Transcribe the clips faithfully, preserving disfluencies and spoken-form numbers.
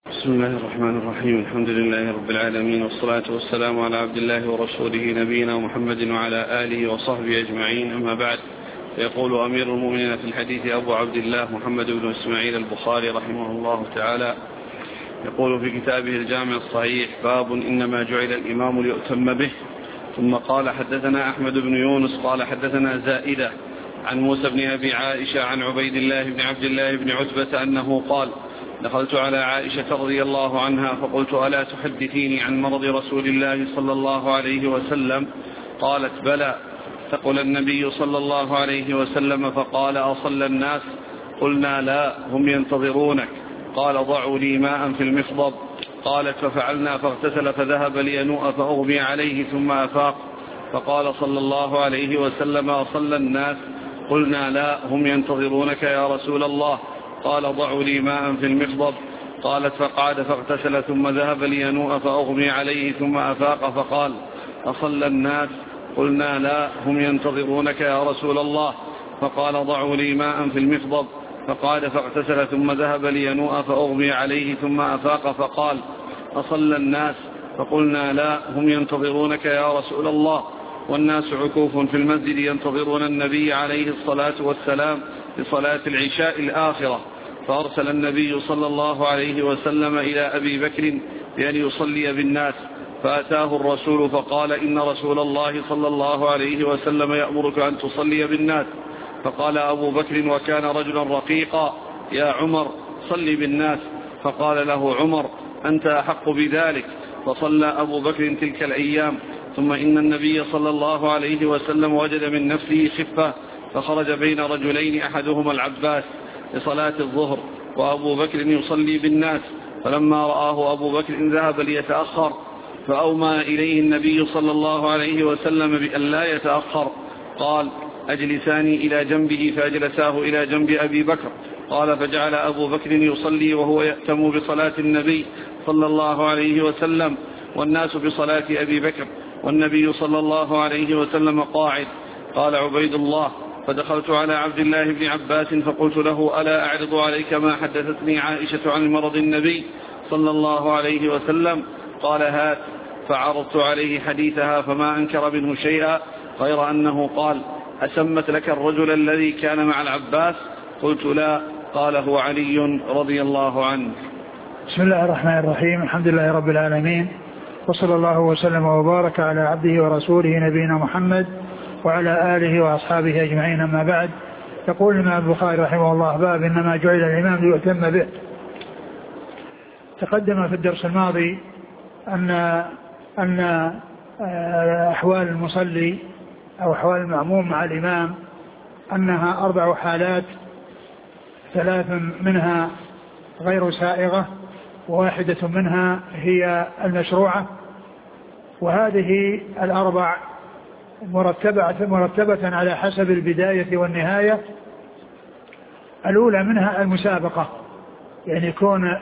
بسم الله الرحمن الرحيم. الحمد لله رب العالمين، والصلاة والسلام على عبد الله ورسوله نبينا محمد وعلى آله وصحبه أجمعين، أما بعد. يقول أمير المؤمنين في الحديث أبو عبد الله محمد بن إسماعيل البخاري رحمه الله تعالى، يقول في كتابه الجامع الصحيح: باب إنما جعل الإمام ليؤتم به. ثم قال: حدثنا أحمد بن يونس قال حدثنا زائدة عن موسى بن أبي عائشة عن عبيد الله بن عبد الله بن عتبة أنه قال: دخلت على عائشة رضي الله عنها فقلت: ألا تحدثيني عن مرض رسول الله صلى الله عليه وسلم؟ قالت: بلى. فقال النبي صلى الله عليه وسلم فقال: أصلى الناس؟ قلنا: لا، هم ينتظرونك. قال: ضعوا لي ماء في المخضب. قالت: ففعلنا، فاغتسل فذهب لينوء فأغمي عليه ثم أفاق. فقال صلى الله عليه وسلم: أصلى الناس؟ قلنا: لا، هم ينتظرونك يا رسول الله. قال: ضعوا لي ماء في المخضب. قالت: فقعد فاغتسل ثم ذهب لينوء فأغمي عليه ثم أفاق. فقال: أصلى الناس؟ قلنا: لا، هم ينتظرونك يا رسول الله. فقال: ضعوا لي ماء في المخضب. فقعد فاغتسل ثم ذهب لينوء فأغمي عليه ثم أفاق. فقال: أصلى الناس؟ فقلنا: لا، هم ينتظرونك يا رسول الله. والناس عكوف في المسجد ينتظرون النبي عليه الصلاة والسلام لصلاة العشاء الآخرة. فأرسل النبي صلى الله عليه وسلم إلى أبي بكر بأن يصلي بالناس، فأتاه الرسول فقال: إن رسول الله صلى الله عليه وسلم يأمرك أن تصلي بالناس. فقال أبو بكر وكان رجلا رقيقا: يا عمر، صلي بالناس. فقال له عمر: أنت أحق بذلك. فصلى أبو بكر تلك الأيام. ثم إن النبي صلى الله عليه وسلم وجد من نفسه خفة، فخرج بين رجلين أحدهما العباس لصلاة الظهر، وأبو بكر يصلي بالناس. فلما رآه أبو بكر ذهب ليتأخر، فأومى إليه النبي صلى الله عليه وسلم بأن لا يتأخر. قال: أجلساني إلى جنبه، فأجلساه إلى جنب أبي بكر. قال: فجعل أبو بكر يصلي وهو يأتم بصلاة النبي صلى الله عليه وسلم، والناس بصلاة أبي بكر، والنبي صلى الله عليه وسلم قاعد. قال عبيد الله: فدخلت على عبد الله بن عباس فقلت له: ألا أعرض عليك ما حدثتني عائشة عن مرض النبي صلى الله عليه وسلم؟ قال: هات. فعرضت عليه حديثها فما أنكر منه شيئا، غير أنه قال: أسمت لك الرجل الذي كان مع العباس؟ قلت: لا. قال: هو علي رضي الله عنه. بسم الله الرحمن الرحيم. الحمد لله رب العالمين، وصلى الله وسلم وبارك على عبده ورسوله نبينا محمد وعلى آله وأصحابه أجمعين، أما بعد. يقول الإمام البخاري رحمه الله: باب إنما جعل الإمام ليؤتم به. تقدم في الدرس الماضي أن أن أحوال المصلي أو أحوال المأموم مع الإمام أنها أربع حالات، ثلاث منها غير سائغة، وواحدة منها هي المشروعة. وهذه الأربع مرتبة, مرتبة على حسب البداية والنهاية. الأولى منها المسابقة، يعني كون,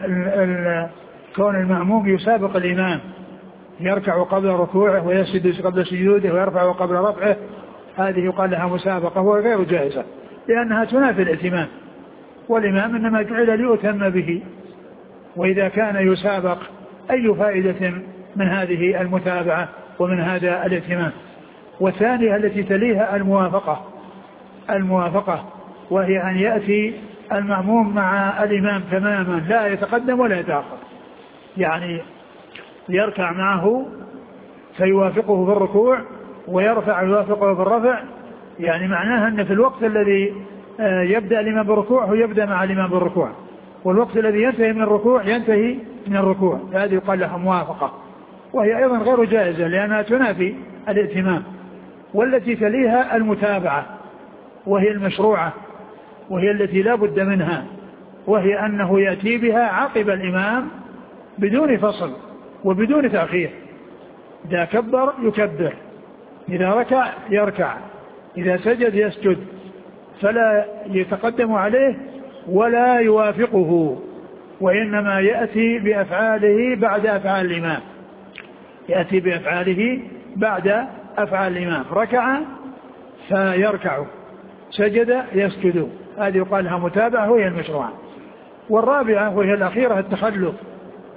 كون المأموم يسابق الإمام، يركع قبل ركوعه ويسجد قبل سجوده ويرفع قبل رفعه، هذه يقال لها مسابقة وغير جائزة، لأنها تنافي الائتمام، والإمام إنما جعل ليؤتم به. وإذا كان يسابق، أي فائدة من هذه المتابعة ومن هذا الائتمام؟ والثانية التي تليها الموافقة الموافقة وهي أن يأتي المأموم مع الإمام تماما، لا يتقدم ولا يتأخر، يعني يركع معه فيوافقه في الركوع ويرفع يوافقه في الرفع، يعني معناها أن في الوقت الذي يبدأ الإمام بالركوع هو يبدأ مع الإمام بالركوع، والوقت الذي ينتهي من الركوع ينتهي من الركوع. هذه يقال لها موافقة، وهي أيضا غير جائزة لأنها تنافي الائتمام. والتي تليها المتابعة، وهي المشروعة، وهي التي لا بد منها، وهي أنه يأتي بها عقب الإمام بدون فصل وبدون تأخير. إذا كبر يكبر، إذا ركع يركع، إذا سجد يسجد، فلا يتقدم عليه ولا يوافقه، وإنما يأتي بأفعاله بعد أفعال الإمام، يأتي بأفعاله بعد أفعال الإمام. ركع فيركع، سجد يسجد، هذه يقال لها متابعة وهي المشروعة. والرابعة وهي الأخيرة التخلف،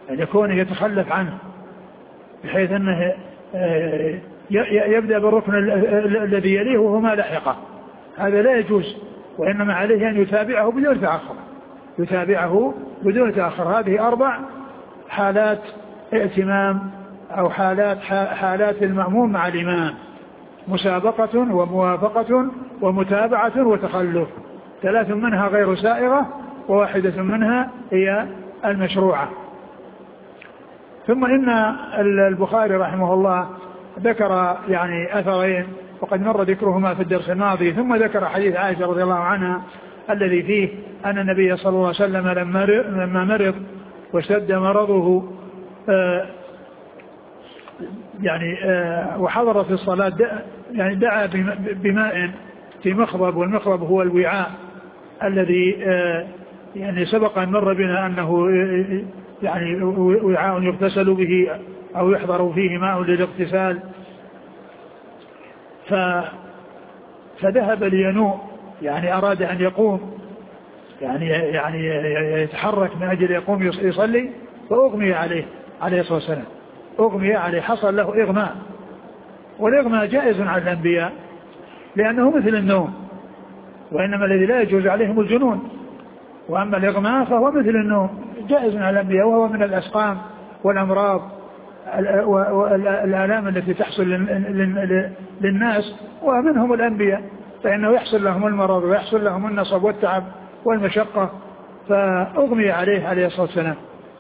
أن يكون يتخلف عنه بحيث أنه يبدأ بالركن الذي يليه وهو ما لحقه، هذا لا يجوز، وإنما عليه أن يتابعه بدون تأخر، يتابعه بدون تأخر. هذه أربع حالات ائتمام أو حالات حالات المأموم مع الإمام: مسابقة وموافقة ومتابعة وتخلف، ثلاث منها غير سائغة وواحدة منها هي المشروعة. ثم إن البخاري رحمه الله ذكر يعني أثرين وقد مر ذكرهما في الدرس الماضي، ثم ذكر حديث عائشة رضي الله عنها الذي فيه أن النبي صلى الله عليه وسلم لما مرض واشتد مرضه آه يعني آه وحضر في الصلاة يعني دعا بماء في مخضب، والمخضب هو الوعاء الذي آه يعني سبق أن مر بنا أنه يعني وعاء يغتسل به أو يحضر فيه ماء للاغتسال. ف فذهب لينوء، يعني أراد أن يقوم، يعني يعني يتحرك من أجل يقوم يصلي، فأغمي عليه عليه الصلاة والسلام، أغمي عليه، حصل له إغماء، والإغماء جائز على الأنبياء لأنه مثل النوم، وإنما الذي لا يجوز عليهم الجنون، وأما الإغماء فهو مثل النوم جائز على الأنبياء، وهو من الأسقام والأمراض والآلام التي تحصل للناس ومنهم الأنبياء، فإنه يحصل لهم المرض ويحصل لهم النصب والتعب والمشقة، فأغمي عليه عليه الصلاة والسلام.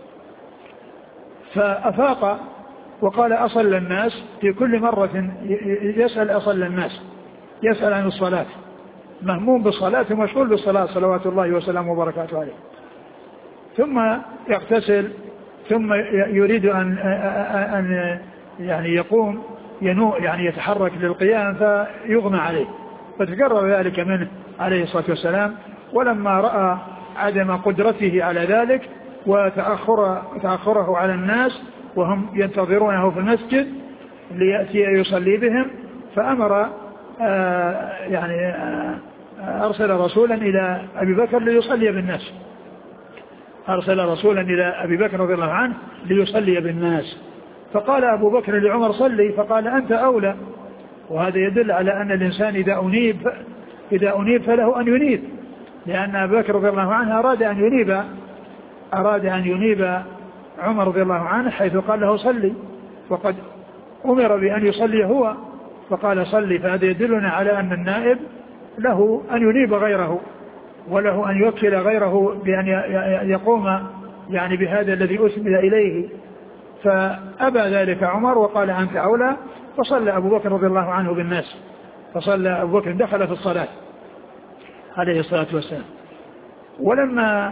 فأفاق وقال: أصل الناس؟ في كل مرة يسأل أصل الناس، يسأل عن الصلاة، مهموم بالصلاة ومشغول بالصلاة صلوات الله وسلامه وبركاته عليه. ثم يغتسل، ثم يريد أن, أن يعني يقوم ينوء، يعني يتحرك للقيام، فيغمى عليه، فتكرر ذلك منه عليه الصلاة والسلام. ولما رأى عدم قدرته على ذلك وتأخر تأخره على الناس وهم ينتظرونه في المسجد ليأتي يصلي بهم، فأمر آه يعني آه أرسل رسولا إلى أبي بكر ليصلي بالناس، أرسل رسولا إلى أبي بكر رضي الله عنه ليصلي بالناس، فقال أبو بكر لعمر: صلي، فقال: أنت أولى. وهذا يدل على أن الإنسان إذا أنيب إذا أنيب فله أن ينيب، لأن أبي بكر رضي الله عنه أراد أن ينيب أراد أن ينيب عمر رضي الله عنه، حيث قال له: صلي، وقد أمر بأن يصلي هو فقال: صلي. فهذا يدلنا على أن النائب له أن ينيب غيره، وله أن يوكل غيره بأن يقوم يعني بهذا الذي أسند إليه، فأبى ذلك عمر وقال: أنت أولى. فصلى أبو بكر رضي الله عنه بالناس، فصلى أبو بكر، دخل في الصلاة عليه الصلاة والسلام. ولما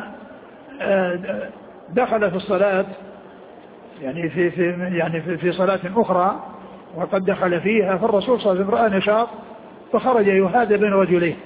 دخل في الصلاة يعني في في يعني في, في صلاة أخرى وقد دخل فيها، فالرسول صلى الله عليه وسلم رأى نشاط فخرج يهادى بين رجلين،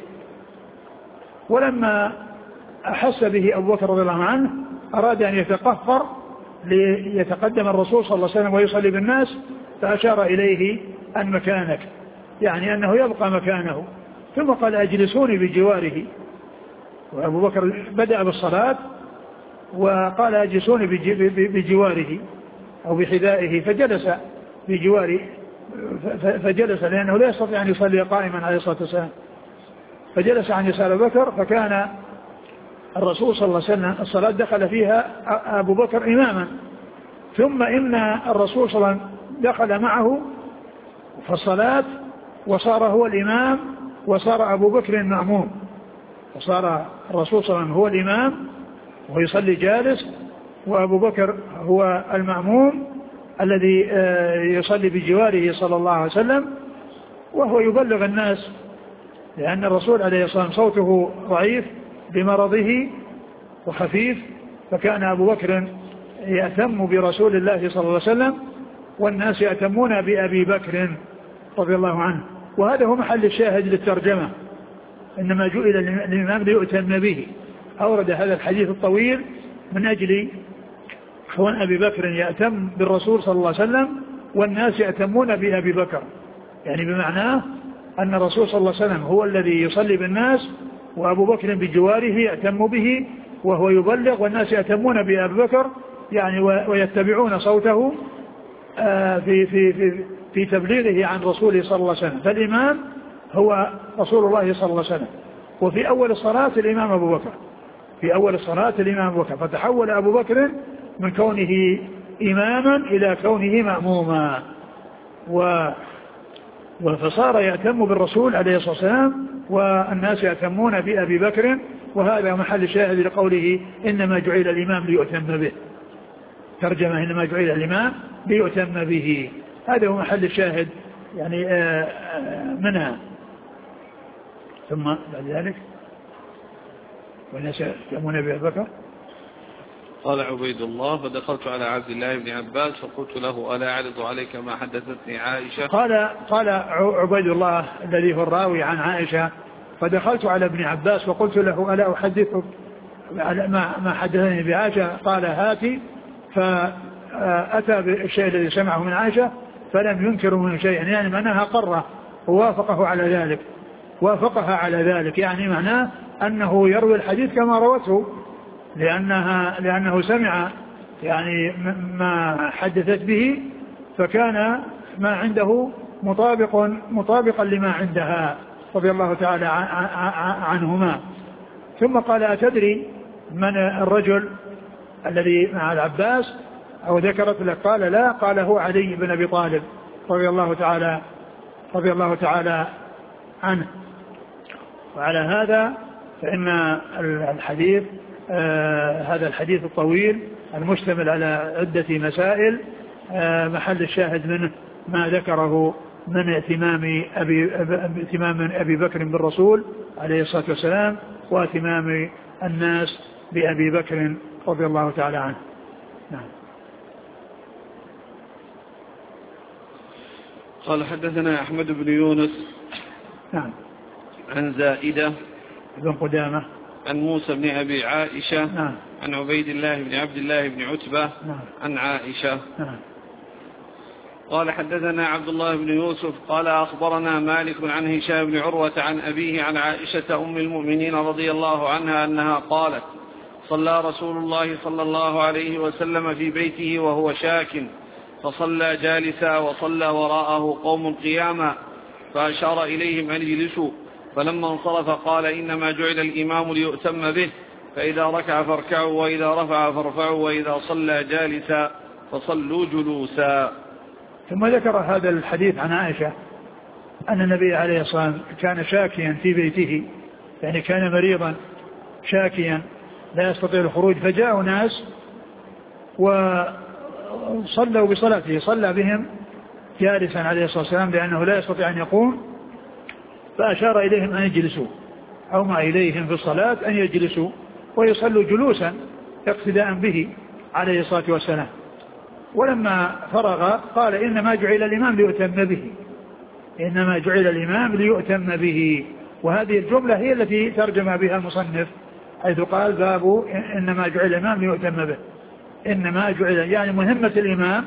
ولما أحس به أبو بكر رضي الله عنه أراد أن يتقهقر ليتقدم الرسول صلى الله عليه وسلم ويصلي بالناس، فأشار إليه أن مكانك، يعني أنه يبقى مكانه، ثم قال: أجلسوني بجواره. وأبو بكر بدأ بالصلاة وقال: أجلسوني بجواره أو بحذائه، فجلس بجواره، فجلس لأنه لا يستطيع أن يصلي قائما عليه الصلاة والسلام، فجلس عن يسار بكر. فكان الرسول صلى الله عليه وسلم الصلاة دخل فيها أبو بكر إماما، ثم إن الرسول صلى الله عليه وسلم دخل معه في الصلاة وصار هو الإمام وصار أبو بكر المأموم، وصار الرسول صلى الله عليه وسلم هو الإمام ويصلي جالس، وأبو بكر هو المأموم الذي يصلي بجواره صلى الله عليه وسلم، وهو يبلغ الناس، لأن الرسول عليه الصلاة والسلام صوته ضعيف بمرضه وخفيف، فكان أبو بكر يأتم برسول الله صلى الله عليه وسلم والناس يأتمون بأبي بكر رضي الله عنه. وهذا هو محل الشاهد للترجمة، إنما جئل الإمام ليؤتم به. أورد هذا الحديث الطويل من أجل كون أبي بكر يأتم بالرسول صلى الله عليه وسلم والناس يأتمون بأبي بكر، يعني بمعناه أن الرسول صلى الله عليه وسلم هو الذي يصلي بالناس وأبو بكر بجواره يأتم به وهو يبلغ والناس يأتمون بأبي بكر، يعني ويتبعون صوته في في في في تبليغه عن رسوله صلى الله عليه وسلم. فالإمام هو رسول الله صلى الله عليه وسلم. وفي أول الصلاة الإمام أبو بكر، في أول الصلاة الإمام أبو بكر، فتحول أبو بكر من كونه إماما إلى كونه مأموما، و فصار يأتم بالرسول عليه الصلاة والسلام والناس يأتمون بأبي بكر. وهذا محل شاهد لقوله إنما جعل الإمام ليؤتم به، ترجمة إنما جعل الإمام ليؤتم به، هذا هو محل الشاهد يعني منها. ثم بعد ذلك والناس يأتمون بأبي بكر. قال عبيد الله فدخلت على عبد الله بن عباس فقلت له ألا أعرض عليك ما حدثتني عائشة. قال قال عبيد الله الذي هو الراوي عن عائشة فدخلت على ابن عباس فقلت له ألا أحدثك ما حدثني بعائشة. قال هاتي، فأتى بالشيء الذي سمعه من عائشة فلم ينكر منه شيئا، يعني معناها قرة ووافقه على ذلك، وافقها على ذلك، يعني معناه أنه يروي الحديث كما روته، لأنها لأنه سمع يعني ما حدثت به، فكان ما عنده مطابق مطابقا لما عندها رضي الله تعالى عنهما. ثم قال أتدري من الرجل الذي مع العباس أو ذكرت لك؟ قال لا. قال هو علي بن أبي طالب رضي الله تعالى رضي الله تعالى عنه. وعلى هذا فإن الحديث آه هذا الحديث الطويل المشتمل على عدة مسائل آه محل الشاهد منه ما ذكره من اهتمام أبي, اهتمام أبي بكر بالرسول عليه الصلاة والسلام، واهتمام الناس بأبي بكر رضي الله تعالى عنه. نعم. قال حدثنا أحمد بن يونس نعم عن زائدة بن قدامة عن موسى بن أبي عائشة نعم عن عبيد الله بن عبد الله بن عتبة نعم عن عائشة نعم. قال حدثنا عبد الله بن يوسف قال أخبرنا مالك عن هشام بن عروة عن أبيه عن عائشة أم المؤمنين رضي الله عنها أنها قالت صلى رسول الله صلى الله عليه وسلم في بيته وهو شاك، فصلى جالسا وصلى وراءه قوم قياما، فأشار إليهم أن يجلسوا، فلما انصرف قال إنما جعل الإمام ليؤتم به، فإذا ركع فاركعوا وإذا رفع فارفعوا وإذا صلى جالسا فصلوا جلوسا. ثم ذكر هذا الحديث عن عائشة أن النبي عليه الصلاة والسلام كان شاكيا في بيته، يعني كان مريضا شاكيا لا يستطيع الخروج، فجاءوا ناس وصلوا بصلاته، صلى بهم جالسا عليه الصلاة والسلام لأنه لا يستطيع أن يقوم، فأشار إليهم أن يجلسوا، أو ما إليهم في الصلاة أن يجلسوا ويصلوا جلوسا اقتداء به عليه الصلاة والسلام. ولما فرغ قال إنما جعل الإمام ليؤتم به، إنما جعل الإمام ليؤتم به. وهذه الجملة هي التي ترجم بها المصنف حيث قال باب إنما جعل الإمام ليؤتم به. إنما جعل يعني مهمة الإمام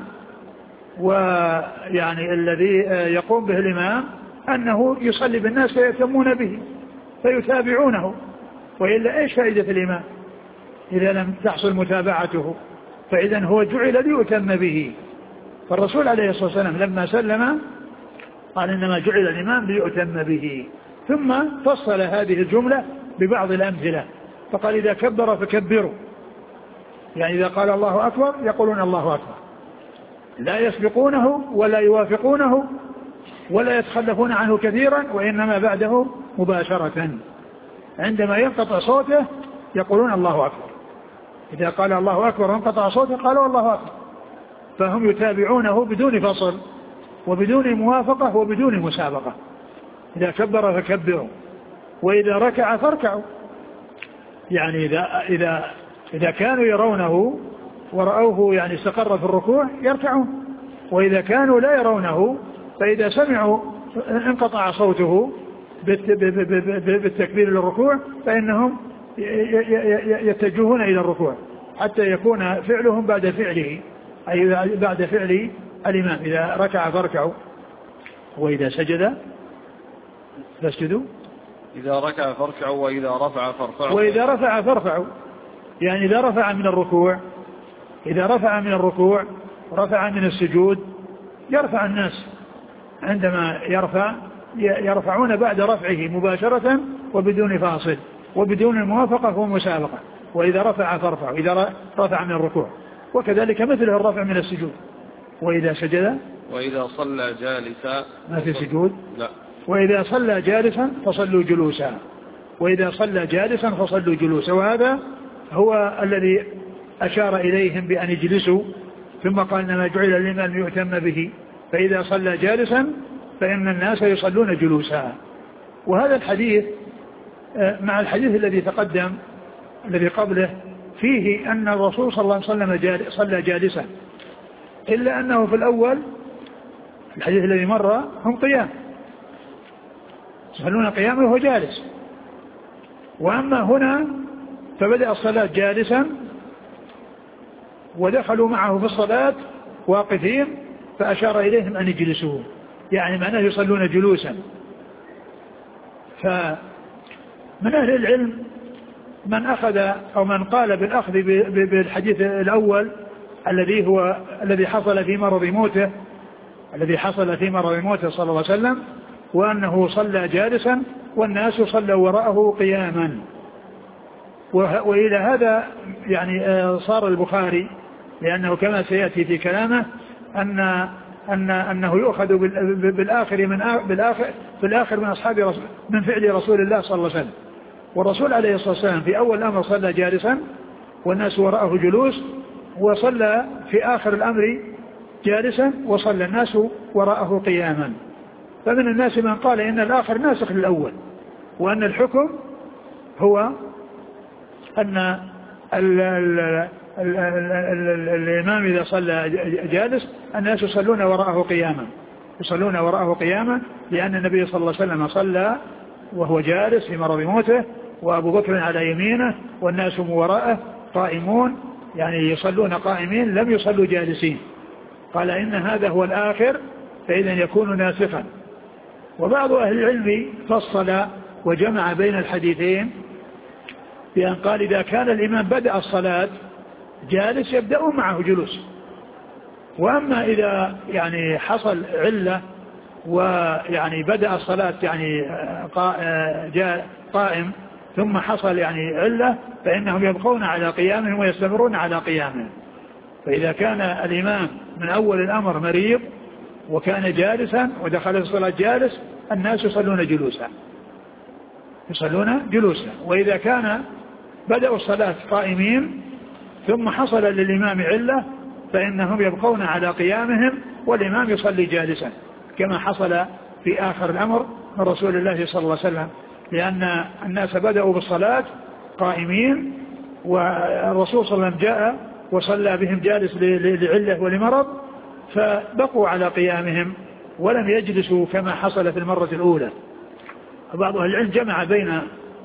ويعني الذي يقوم به الإمام أنه يصلي بالناس فيأتمون به فيتابعونه، وإلا إيش فائدة الإمام إذا لم تحصل متابعته؟ فإذا هو جعل ليؤتم به. فالرسول عليه الصلاة والسلام لما سلم قال إنما جعل الإمام ليؤتم به، ثم فصل هذه الجملة ببعض الأمثلة فقال إذا كبر فكبروا، يعني إذا قال الله أكبر يقولون الله أكبر، لا يسبقونه ولا يوافقونه ولا يتخلفون عنه كثيرا، وإنما بعده مباشرة عندما ينقطع صوته يقولون الله أكبر. إذا قال الله أكبر وانقطع صوته قالوا الله أكبر، فهم يتابعونه بدون فصل وبدون موافقة وبدون مسابقة. إذا كبر فكبروا وإذا ركع فاركعوا، يعني إذا, إذا, إذا كانوا يرونه ورأوه يعني استقر في الركوع يركعون، وإذا كانوا لا يرونه فإذا سمعوا انقطع صوته بالتكبير للركوع فإنهم يتجهون إلى الركوع حتى يكون فعلهم بعد فعله، أي بعد فعل الإمام. إذا ركع فاركعوا وإذا سجد فاسجدوا، إذا ركع فاركعوا وإذا رفع فارفعوا، وإذا رفع فارفعوا، يعني إذا رفع من الركوع إذا رفع من الركوع رفع من السجود يرفع الناس عندما يرفع يرفعون بعد رفعه مباشرة وبدون فاصل وبدون الموافقة والمسابقة. وإذا رفع فارفع إذا رفع من الركوع، وكذلك مثله الرفع من السجود. وإذا سجد وإذا صلى جالسا ما في سجود لا وإذا صلى جالسا فصلوا جلوسا وإذا صلى جالسا فصلوا جلوسا. وهذا هو الذي أشار إليهم بأن يجلسوا، ثم قال إنما جعل الإمام يؤتم به، فإذا صلى جالسا فإن الناس يصلون جلوسا. وهذا الحديث مع الحديث الذي تقدم الذي قبله فيه أن الرسول صلى الله عليه وسلم صلى جالسا، إلا أنه في الأول الحديث الذي مر هم قيام يصلون قياما وهو جالس، وأما هنا فبدأ الصلاة جالسا ودخلوا معه في الصلاة واقفين فأشار إليهم أن يجلسوا، يعني معناه يصلون جلوسا. فمن أهل العلم من أخذ أو من قال بالأخذ بالحديث الأول الذي هو الذي حصل في مرض موته الذي حصل في مرض موته صلى الله عليه وسلم، وأنه صلى جالسا والناس صلوا وراءه قياما. وإلى هذا يعني صار البخاري، لأنه كما سيأتي في كلامه أن أن أنه يؤخذ بالآخر من بالآخر في الآخر من أصحاب رسول من فعل رسول الله صلى الله عليه وسلم. والرسول عليه الصلاة والسلام في أول الأمر صلى جالسا والناس وراءه جلوس، وصلى في آخر الأمر جالسا وصلى الناس وراءه قياما. فمن الناس من قال إن الآخر ناسخ للأول، وأن الحكم هو أن ال ال ال ال الإمام إذا صلى جالس الناس يصلون وراءه قياما يصلون وراءه قياما لأن النبي صلى الله عليه وسلم صلى وهو جالس في مرض موته، وأبو بكر على يمينه والناس وراءه قائمون، يعني يصلون قائمين لم يصلوا جالسين. قال إن هذا هو الآخر فإذا يكون ناسخا. وبعض أهل العلم فصل وجمع بين الحديثين بأن قال إذا كان الإمام بدأ الصلاة جالس يبدأ معه جلوس، وأما إذا يعني حصل علة ويعني بدأ الصلاة يعني قائم ثم حصل يعني علة فإنهم يبقون على قيامهم ويستمرون على قيامهم. فإذا كان الإمام من أول الأمر مريض وكان جالسا ودخل الصلاة جالس الناس يصلون جلوسا يصلون جلوسا وإذا كان بدأوا الصلاة قائمين ثم حصل للإمام علة فإنهم يبقون على قيامهم والإمام يصلي جالسا، كما حصل في آخر الأمر من رسول الله صلى الله عليه وسلم، لأن الناس بدأوا بالصلاة قائمين والرسول صلى الله عليه وسلم جاء وصلى بهم جالس لعلة ولمرض فبقوا على قيامهم ولم يجلسوا كما حصل في المرة الأولى. بعض أهل العلم جمع بين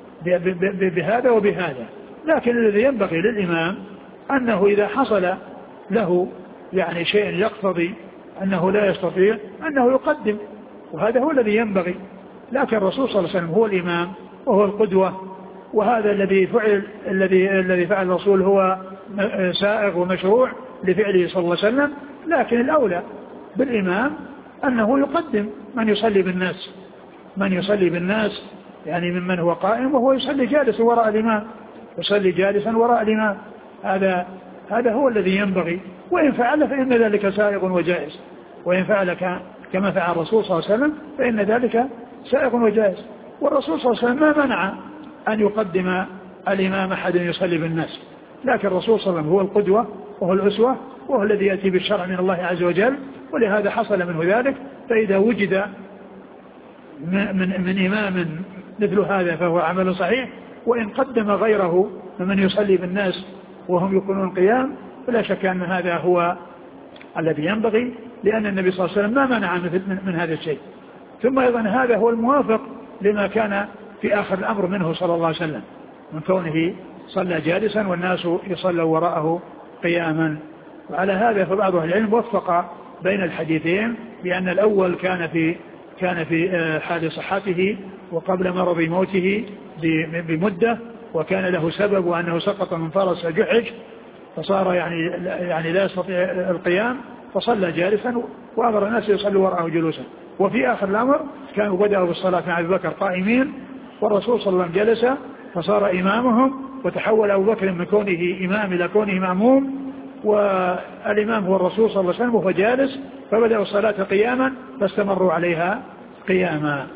بهذا وبهذا، لكن الذي ينبغي للإمام أنه إذا حصل له يعني شيء يقتضي أنه لا يستطيع أنه يقدم، وهذا هو الذي ينبغي. لكن الرسول صلى الله عليه وسلم هو الإمام وهو القدوة، وهذا الذي فعل الذي الذي فعل الرسول هو سائغ ومشروع لفعله صلى الله عليه وسلم، لكن الأولى بالإمام أنه يقدم من يصلي بالناس من يصلي بالناس يعني ممن هو قائم وهو يصلي جالسا وراء الإمام يصلي جالسا وراء الإمام. هذا هذا هو الذي ينبغي، وإن فعل فإن ذلك سائغ وجائز، وإن فعل كما فعل الرسول صلى الله عليه وسلم فإن ذلك سائغ وجائز. والرسول صلى الله عليه وسلم ما منع أن يقدم الإمام أحد يصلي بالناس، لكن الرسول صلى الله عليه وسلم هو القدوة وهو الأسوة وهو الذي يأتي بالشرع من الله عز وجل، ولهذا حصل منه ذلك. فإذا وجد من, من إمام مثل هذا فهو عمل صحيح، وإن قدم غيره ممن يصلي بالناس وهم يكونون قيام فلا شك أن هذا هو الذي ينبغي، لأن النبي صلى الله عليه وسلم ما منع من, من هذا الشيء. ثم أيضا هذا هو الموافق لما كان في آخر الأمر منه صلى الله عليه وسلم من كونه صلى جالسا والناس يصلوا وراءه قياما. وعلى هذا فبعض أهل العلم وفق بين الحديثين بأن الأول كان في كان في حال صحته وقبل مرض موته بمدة، وكان له سبب وأنه سقط من فرس جحج فصار يعني يعني لا يستطيع القيام فصلى جالسا وأمر الناس يصلوا وراءه جلوسا. وفي آخر الأمر كانوا بدأوا بالصلاة مع أبي بكر قائمين والرسول صلى الله عليه وسلم جلس فصار إمامهم وتحول أبو بكر من كونه إمام إلى كونه مأموم والإمام هو الرسول صلى الله عليه وسلم وهو جالس فبدأوا الصلاة قياما فاستمروا عليها قياما.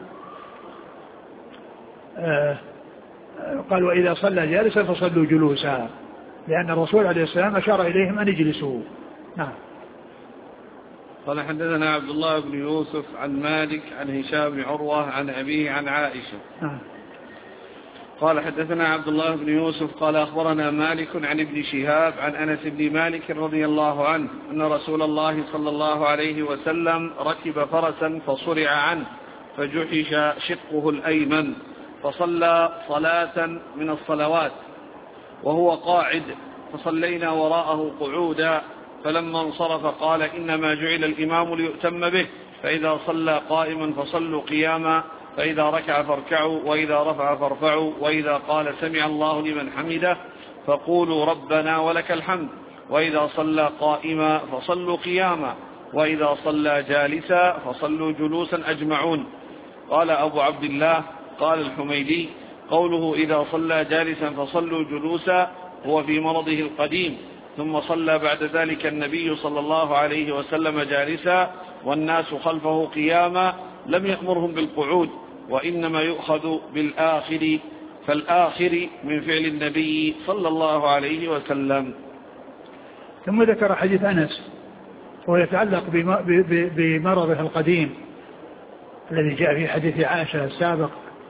آه قال وإذا صلى جالسا فصلوا جلوسا لأن الرسول عليه السلام أشار إليهم أن يجلسوا. نعم. قال حدثنا عبد الله بن يوسف عن مالك عن هشام بن عروة عن أبيه عن عائشة. نعم. قال حدثنا عبد الله بن يوسف قال أخبرنا مالك عن ابن شهاب عن أنس بن مالك رضي الله عنه أن رسول الله صلى الله عليه وسلم ركب فرسا فصرع عنه فجحش شقه الأيمن فصلى صلاة من الصلوات وهو قاعد فصلينا وراءه قعودا فلما انصرف قال إنما جعل الإمام ليؤتم به فإذا صلى قائما فصلوا قياما فإذا ركع فاركعوا وإذا رفع فارفعوا وإذا قال سمع الله لمن حمده فقولوا ربنا ولك الحمد وإذا صلى قائما فصلوا قياما وإذا صلى جالسا فصلوا جلوسا أجمعون. قال أبو عبد الله قال الحميدي قوله إذا صلى جالسا فصلوا جلوسا هو في مرضه القديم ثم صلى بعد ذلك النبي صلى الله عليه وسلم جالسا والناس خلفه قياما لم يأمرهم بالقعود وإنما يؤخذ بالآخر فالآخر من فعل النبي صلى الله عليه وسلم. ثم ذكر حديث أنس ويتعلق بمرضه القديم الذي جاء في حديث عائشة السابق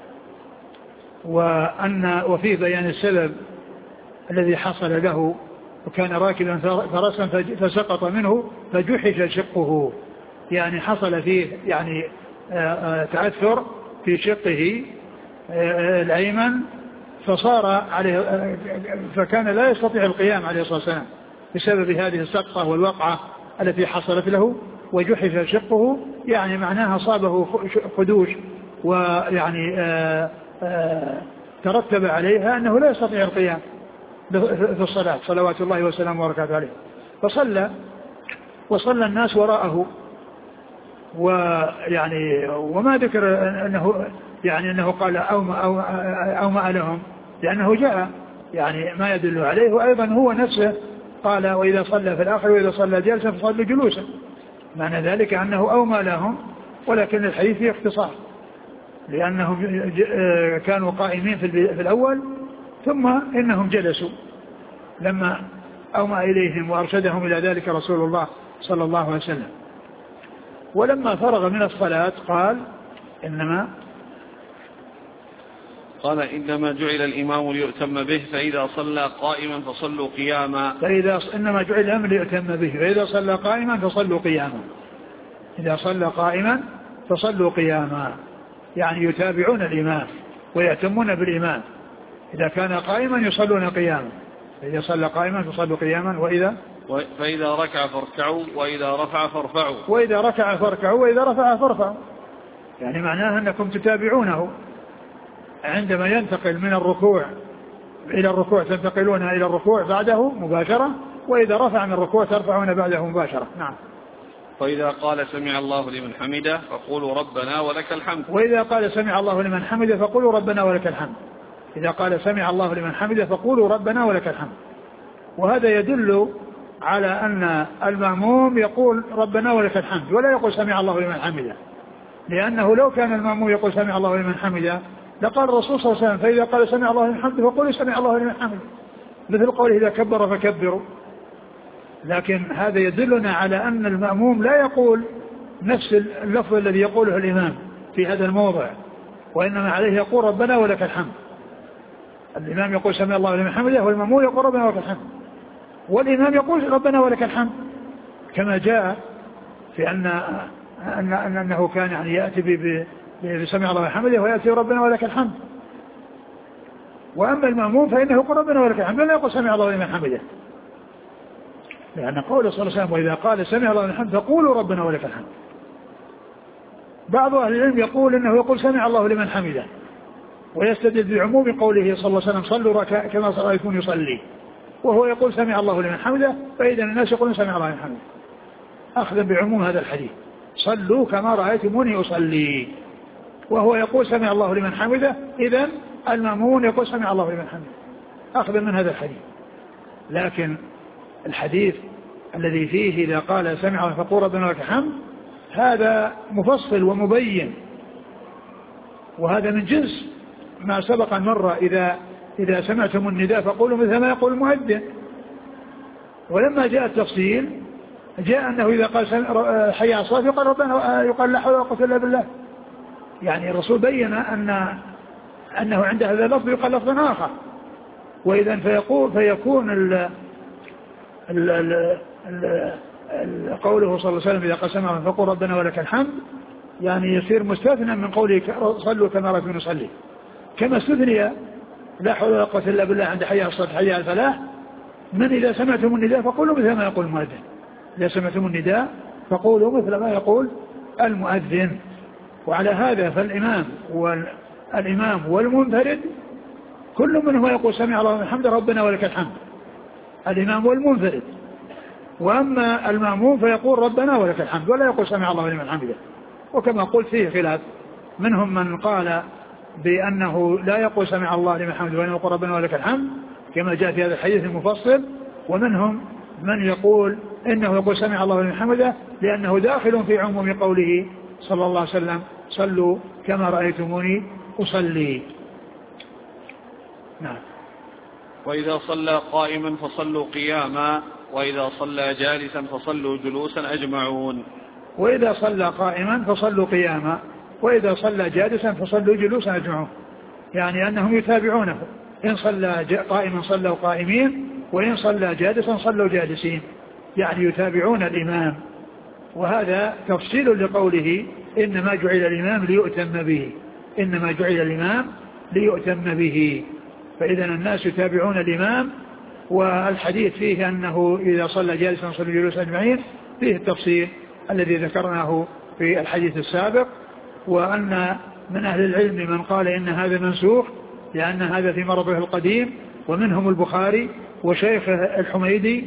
وأن وفيه بيان السبب الذي حصل له وكان راكبا فرسا فسقط منه فجحش شقه يعني حصل فيه يعني تعثر في شقه الأيمن فصار عليه فكان لا يستطيع القيام عليه الصلاة والسلام بسبب هذه السقطة والوقعة التي حصلت له وجحش شقه يعني معناها صابه خدوش ويعني آآ آآ ترتب عليها أنه لا يستطيع القيام في الصلاة صلوات الله وسلامه وبركاته عليه فصلى وصلى الناس وراءه ويعني وما ذكر أنه يعني أنه قال أومأ أو أومأ لهم لأنه جاء يعني ما يدل عليه وأيضا هو نفسه قال وإذا صلى في الآخر وإذا صلى جالسا فصلوا جلوسا معنى ذلك أنه أومأ لهم ولكن الحديث فيه اختصار لأنهم كانوا قائمين في الأول ثم إنهم جلسوا لما أومأ إليهم وأرشدهم إلى ذلك رسول الله صلى الله عليه وسلم. ولما فرغ من الصلاة قال إنما قال إنما جعل الإمام ليؤتم به فإذا صلى قائما فصلوا قياما فإذا إنما جعل الإمام ليؤتم به فإذا صلى قائما فصلوا قياما إذا صلى قائما فصلوا قياما يعني يتابعون الإمام ويأتمون بالإمام إذا كان قائما يصلون قياما فإذا صلى قائما فصلوا قياما وإذا فإذا ركع فاركعوا وإذا رفع فارفعوا وإذا ركع فاركعوا وإذا رفع فارفعوا يعني معناها أنكم تتابعونه عندما ينتقل من الركوع إلى الركوع تنتقلون إلى الركوع بعده مباشرة وإذا رفع من الركوع ترفعون بعده مباشرة. نعم. وإذا قال سمع الله لمن حمده فقولوا ربنا ولك الحمد وإذا قال سمع الله لمن حمده فقولوا ربنا ولك الحمد إذا قال سمع الله لمن حمده فقولوا ربنا ولك الحمد. وهذا يدل على أن المأموم يقول ربنا ولك الحمد ولا يقول سمع الله لمن حمده لأنه لو كان المأموم يقول سمع الله لمن حمده لقال الرسول صلى الله عليه وسلم فإذا قال سمع الله لمن حمده فقولوا سمع الله لمن حمده مثل قوله إذا كبر فكبروا. لكن هذا يدلنا على أن المأموم لا يقول نفس اللفظ الذي يقوله الإمام في هذا الموضع وإنما عليه يقول ربنا ولك الحمد. الإمام يقول سمع الله لمن حمده والمأموم يقول ربنا ولك الحمد والإمام يقول ربنا ولك الحمد كما جاء في أن, أن, أن أنه كان يعني يأتي بسمع الله لمن حمده ويأتي ربنا ولك الحمد. وأما المأموم فإنه يقول ربنا ولك الحمد لا يقول سمع الله لمن حمده لأن قوله صلى الله عليه وسلم وإذا قال سمع الله لمن حمده فقولوا ربنا ولك الحمد. بعض أهل العلم يقول إنه يقول سمع الله لمن حمده ويستدل بعموم قوله صلى الله عليه وسلم صلوا كما رأيتم يصلي وهو يقول سمع الله لمن حمده، فإذا الناس يقولون سمع الله لمن حمده أخذا بعموم هذا الحديث صلوا كما رأيتموني أصلي، وهو يقول سمع الله لمن حمده، إذن المأمون يقول سمع الله لمن حمده أخذا من هذا الحديث. لكن الحديث الذي فيه إذا قال سمع فقول ربنا لك الحمد هذا مفصل ومبين، وهذا من جنس ما سبق مرة إذا إذا سمعتم النداء فقولوا مثل ما يقول المؤذن. ولما جاء التفصيل جاء أنه إذا قال حي على الصلاة يقال ربنا يقال لا حول ولا قوة إلا بالله. يعني الرسول بين أن أنه عند هذا اللفظ يقال لفظ آخر. وإذا فيقول فيكون ال ال ال ال قوله صلى الله عليه وسلم إذا قال سمع فقول ربنا ولك الحمد يعني يصير مستثنى من قوله صلوا كما رأيتم نصلي، كما استثني لا حول ولا قوة إلا بالله عند حي على الصلاة حي على الفلاح من إذا سمعتم النداء فقولوا مثل ما يقول المؤذن. إذا سمعتم النداء فقولوا مثل ما يقول المؤذن. وعلى هذا فالإمام والإمام والمنفرد كل منهم يقول سمع الله لمن حمده ربنا ولك الحمد، الإمام والمنفرد. وأما المأموم فيقول ربنا ولك الحمد ولا يقول سمع الله لمن حمده. وكما قلت فيه خلاف، منهم من قال بأنه لا يقول سمع الله لمن حمده وإنما يقول ربنا ولك الحمد كما جاء في هذا الحديث المفصل، ومنهم من يقول إنه يقول سمع الله لمن حمده لأنه داخل في عموم قوله صلى الله عليه وسلم صلوا كما رأيتموني أصلي. نعم. وإذا صلى قائما فصلوا قياما وإذا صلى جالسا فصلوا جلوسا أجمعون. وإذا صلى قائما فصلوا قياما وإذا صلى جالسا فصلوا جلوسا أجمعون، يعني أنهم يتابعونه، إن صلى قائما صلوا قائمين وإن صلى جالسا صلوا جالسين، يعني يتابعون الإمام. وهذا تفصيل لقوله إنما جعل الإمام ليؤتم به، إنما جعل الإمام ليؤتم به، فإذا الناس يتابعون الإمام. والحديث فيه أنه إذا صلى جالسا صلوا جلوسا أجمعين فيه التفصيل الذي ذكرناه في الحديث السابق، وأن من أهل العلم من قال إن هذا منسوخ لأن هذا في مرضه القديم، ومنهم البخاري وشيخ الحميدي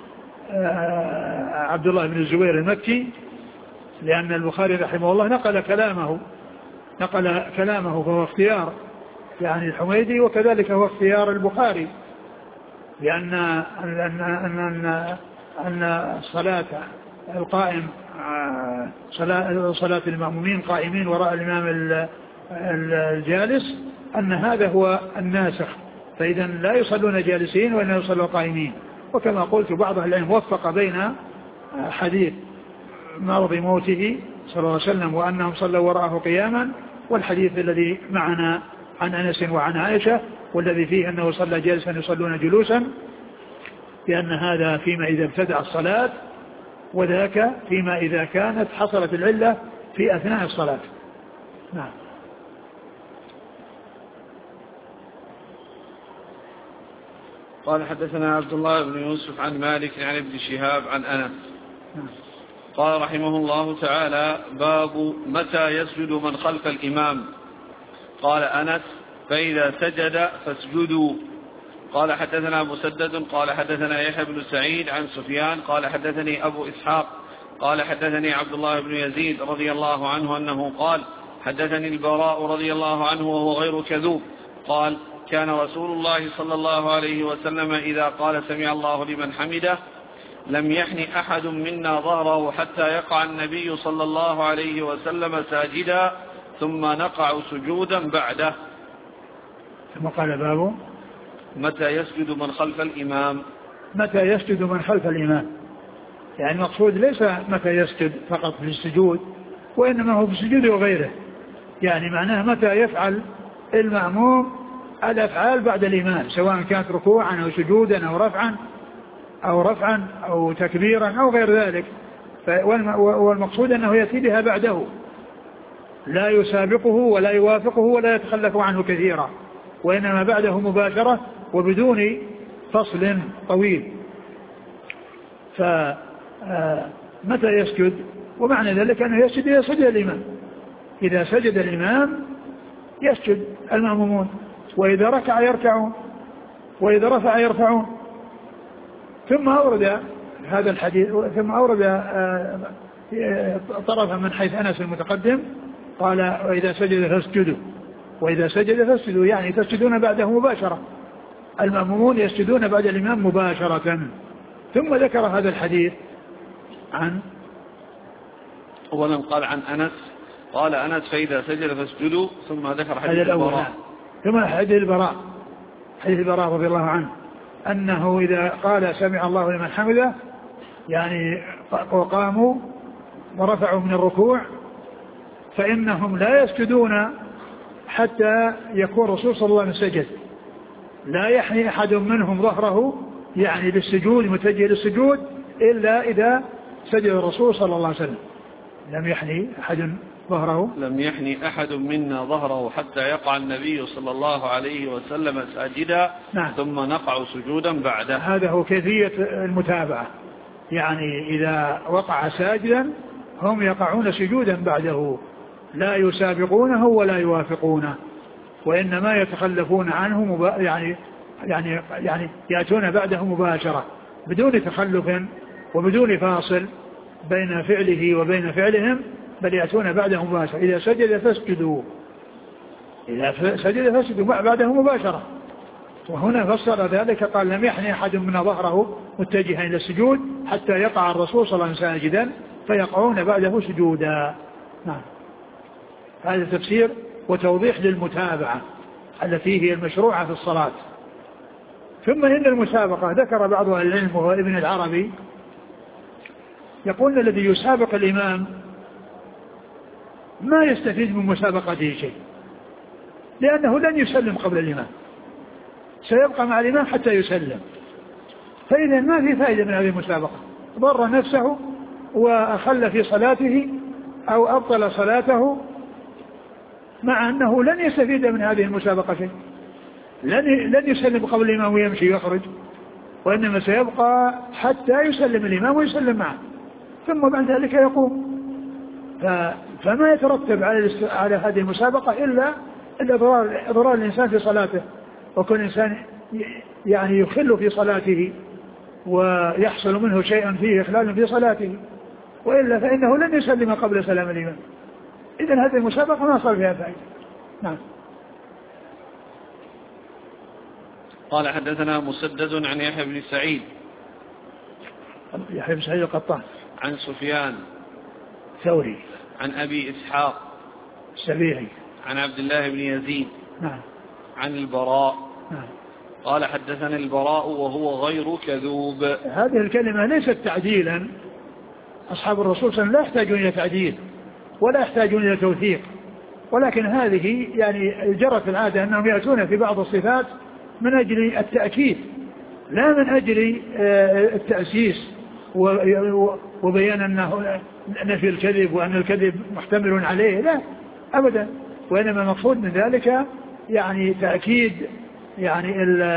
عبد الله بن الزبير المكي، لأن البخاري رحمه الله نقل كلامه نقل كلامه فهو اختيار يعني الحميدي، وكذلك هو اختيار البخاري، لأن أن أن أن الصلاة القائم صلاة, صلاة المأمومين قائمين وراء الإمام الجالس أن هذا هو الناسخ، فإذا لا يصلون جالسين وإنما يصلون قائمين. وكما قلت بعض العلم وفق بين حديث مرض موته صلى الله عليه وسلم وأنهم صلوا وراءه قياما والحديث الذي معنا عن أنس وعن عائشة والذي فيه أنه صلى جالسا يصلون جلوسا، لأن هذا فيما إذا ابتدأ الصلاة وذاك فيما إذا كانت حصلت العلة في أثناء الصلاة. نعم. قال حدثنا عبد الله بن يوسف عن مالك عن ابن شهاب عن أنس قال رحمه الله تعالى باب متى يسجد من خلف الإمام. قال أنس فإذا سجد فاسجدوا. قال حدثنا مسدد قال حدثنا يحيى بن سعيد عن سفيان قال حدثني أبو إسحاق قال حدثني عبد الله بن يزيد رضي الله عنه أنه قال حدثني البراء رضي الله عنه وهو غير كذوب قال كان رسول الله صلى الله عليه وسلم إذا قال سمع الله لمن حمده لم يحن أحد منا ظهره حتى يقع النبي صلى الله عليه وسلم ساجدا ثم نقع سجودا بعده. ثم قال بابه متى يسجد من خلف الإمام. متى يسجد من خلف الإمام، يعني المقصود ليس متى يسجد فقط في السجود، وإنما هو في السجود وغيره، يعني معناه متى يفعل المأموم الأفعال بعد الإمام سواء كانت ركوعا أو سجودا أو رفعا أو رفعا أو تكبيرا أو غير ذلك، والمقصود أنه يأتي بها بعده لا يسابقه ولا يوافقه ولا يتخلف عنه كثيرا، وإنما بعده مباشرة وبدون فصل طويل. فمتى يسجد، ومعنى ذلك أنه يسجد إذا سجد الإمام، إذا سجد الإمام يسجد المأمومون، وإذا ركع يركعون، وإذا رفع يرفعون، ثم أورد هذا الحديث ثم أورد طرفا من حيث أنس المتقدم قال وإذا سجد فاسجدوا وإذا سجد فاسجدوا يعني تسجدون بعده مباشرة المأمومون يسجدون بعد الإمام مباشرة. ثم ذكر هذا الحديث عن أولا قال عن أنس قال أنس فإذا سجد فاسجدوا ثم ذكر حديث البراء ثم حديث البراء حديث البراء رضي الله عنه أنه إذا قال سمع الله لمن حمده يعني وقاموا ورفعوا من الركوع فإنهم لا يسجدون حتى يكون الرسول صلى الله عليه وسلم سجد لا يحني أحد منهم ظهره يعني للسجود متجه للسجود إلا إذا سجد الرسول صلى الله عليه وسلم. لم يحني أحد ظهره لم يحني أحد منا ظهره حتى يقع النبي صلى الله عليه وسلم ساجدا نعم. ثم نقع سجودا بعده. هذا هو كيفية المتابعة يعني إذا وقع ساجدا هم يقعون سجودا بعده لا يسابقونه ولا يوافقونه وإنما يتخلفون عنه مبا... يعني يعني يعني يأتون بعده مباشرة بدون تخلف وبدون فاصل بين فعله وبين فعلهم بل يأتون بعده مباشرة. إذا سجد فاسجدوا إذا سجد فاسجدوا بعده مباشرة. وهنا فسر ذلك قال لم يحني أحد من ظهره متجها إلى السجود حتى يقع الرسول صلى الله عليه وسلم ساجدا فيقعون بعده سجودا. نعم. هذا تفسير وتوضيح للمتابعة التي هي المشروعة في الصلاة. ثم إن المسابقة ذكر بعض أهل العلم وهو ابن العربي يقول الذي يسابق الإمام ما يستفيد من مسابقته شيء لأنه لن يسلم قبل الإمام سيبقى مع الإمام حتى يسلم فإذا ما في فائدة من هذه المسابقة ضر نفسه وأخل في صلاته أو أبطل صلاته مع أنه لن يستفيد من هذه المسابقة شيء لن, لن يسلم قبل الإمام ويمشي ويخرج وإنما سيبقى حتى يسلم الإمام ويسلم معه ثم بعد ذلك يقوم فما يترتب على على هذه المسابقة إلا إضرار إضرار الإنسان في صلاته وكل إنسان يعني يخل في صلاته ويحصل منه شيء فيه إخلال في صلاته وإلا فإنه لن يسلم قبل سلام الإمام. إذن هذه المسابقة ما صار فيها فائدة. نعم. قال حدثنا مسدد عن يحيى بن سعيد يحيى بن سعيد القطان عن سفيان ثوري عن أبي إسحاق السبيعي عن عبد الله بن يزيد نعم عن البراء نعم. قال حدثنا البراء وهو غير كذوب. هذه الكلمة ليست تعديلا أصحاب الرسول صلى الله عليه وسلم لا يحتاجون إلى تعديل ولا يحتاجون إلى توثيق ولكن هذه يعني جرت العادة أنهم يأتون في بعض الصفات من أجل التأكيد لا من أجل التأسيس وبيان أنه نفي الكذب وأن الكذب محتمل عليه لا أبدا وإنما المقصود من ذلك يعني تأكيد يعني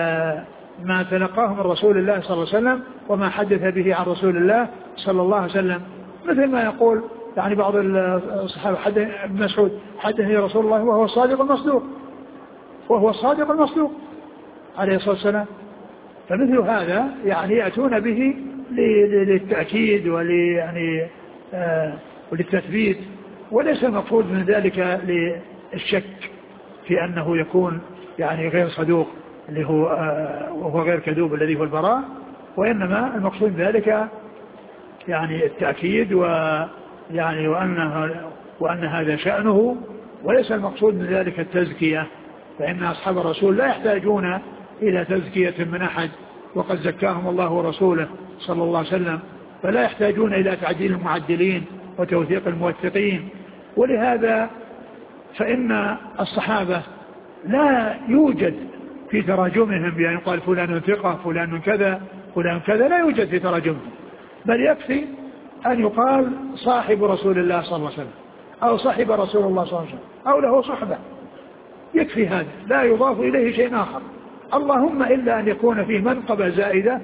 ما تلقاه من رسول الله صلى الله عليه وسلم وما حدث به عن رسول الله صلى الله عليه وسلم مثل ما يقول يعني بعض الصحابة حدث ابن مسعود حدثني رسول الله وهو الصادق المصدوق وهو الصادق المصدوق عليه الصلاة والسلام. فمثل هذا يعني يأتون به للتأكيد ولي يعني آه وللتثبيت وليس المقصود من ذلك للشك في أنه يكون يعني غير صدوق اللي هو آه وهو غير كذوب الذي هو البراء وإنما المقصود من ذلك يعني التأكيد ويعني وأنه وأن هذا شأنه وليس المقصود من ذلك التزكية فإن أصحاب الرسول لا يحتاجون إلى تزكية من أحد وقد زكاهم الله ورسوله صلى الله عليه وسلم فلا يحتاجون إلى تعديل المعدلين وتوثيق الموثقين. ولهذا فإن الصحابة لا يوجد في تراجمهم بأن يقال فلان ثقة فلان كذا فلان كذا لا يوجد في تراجمهم بل يكفي أن يقال صاحب رسول الله صلى الله عليه وسلم أو صاحب رسول الله صلى الله عليه وسلم أو له صحبة يكفي هذا لا يضاف إليه شيء آخر اللهم إلا أن يكون فيه منقبة زائدة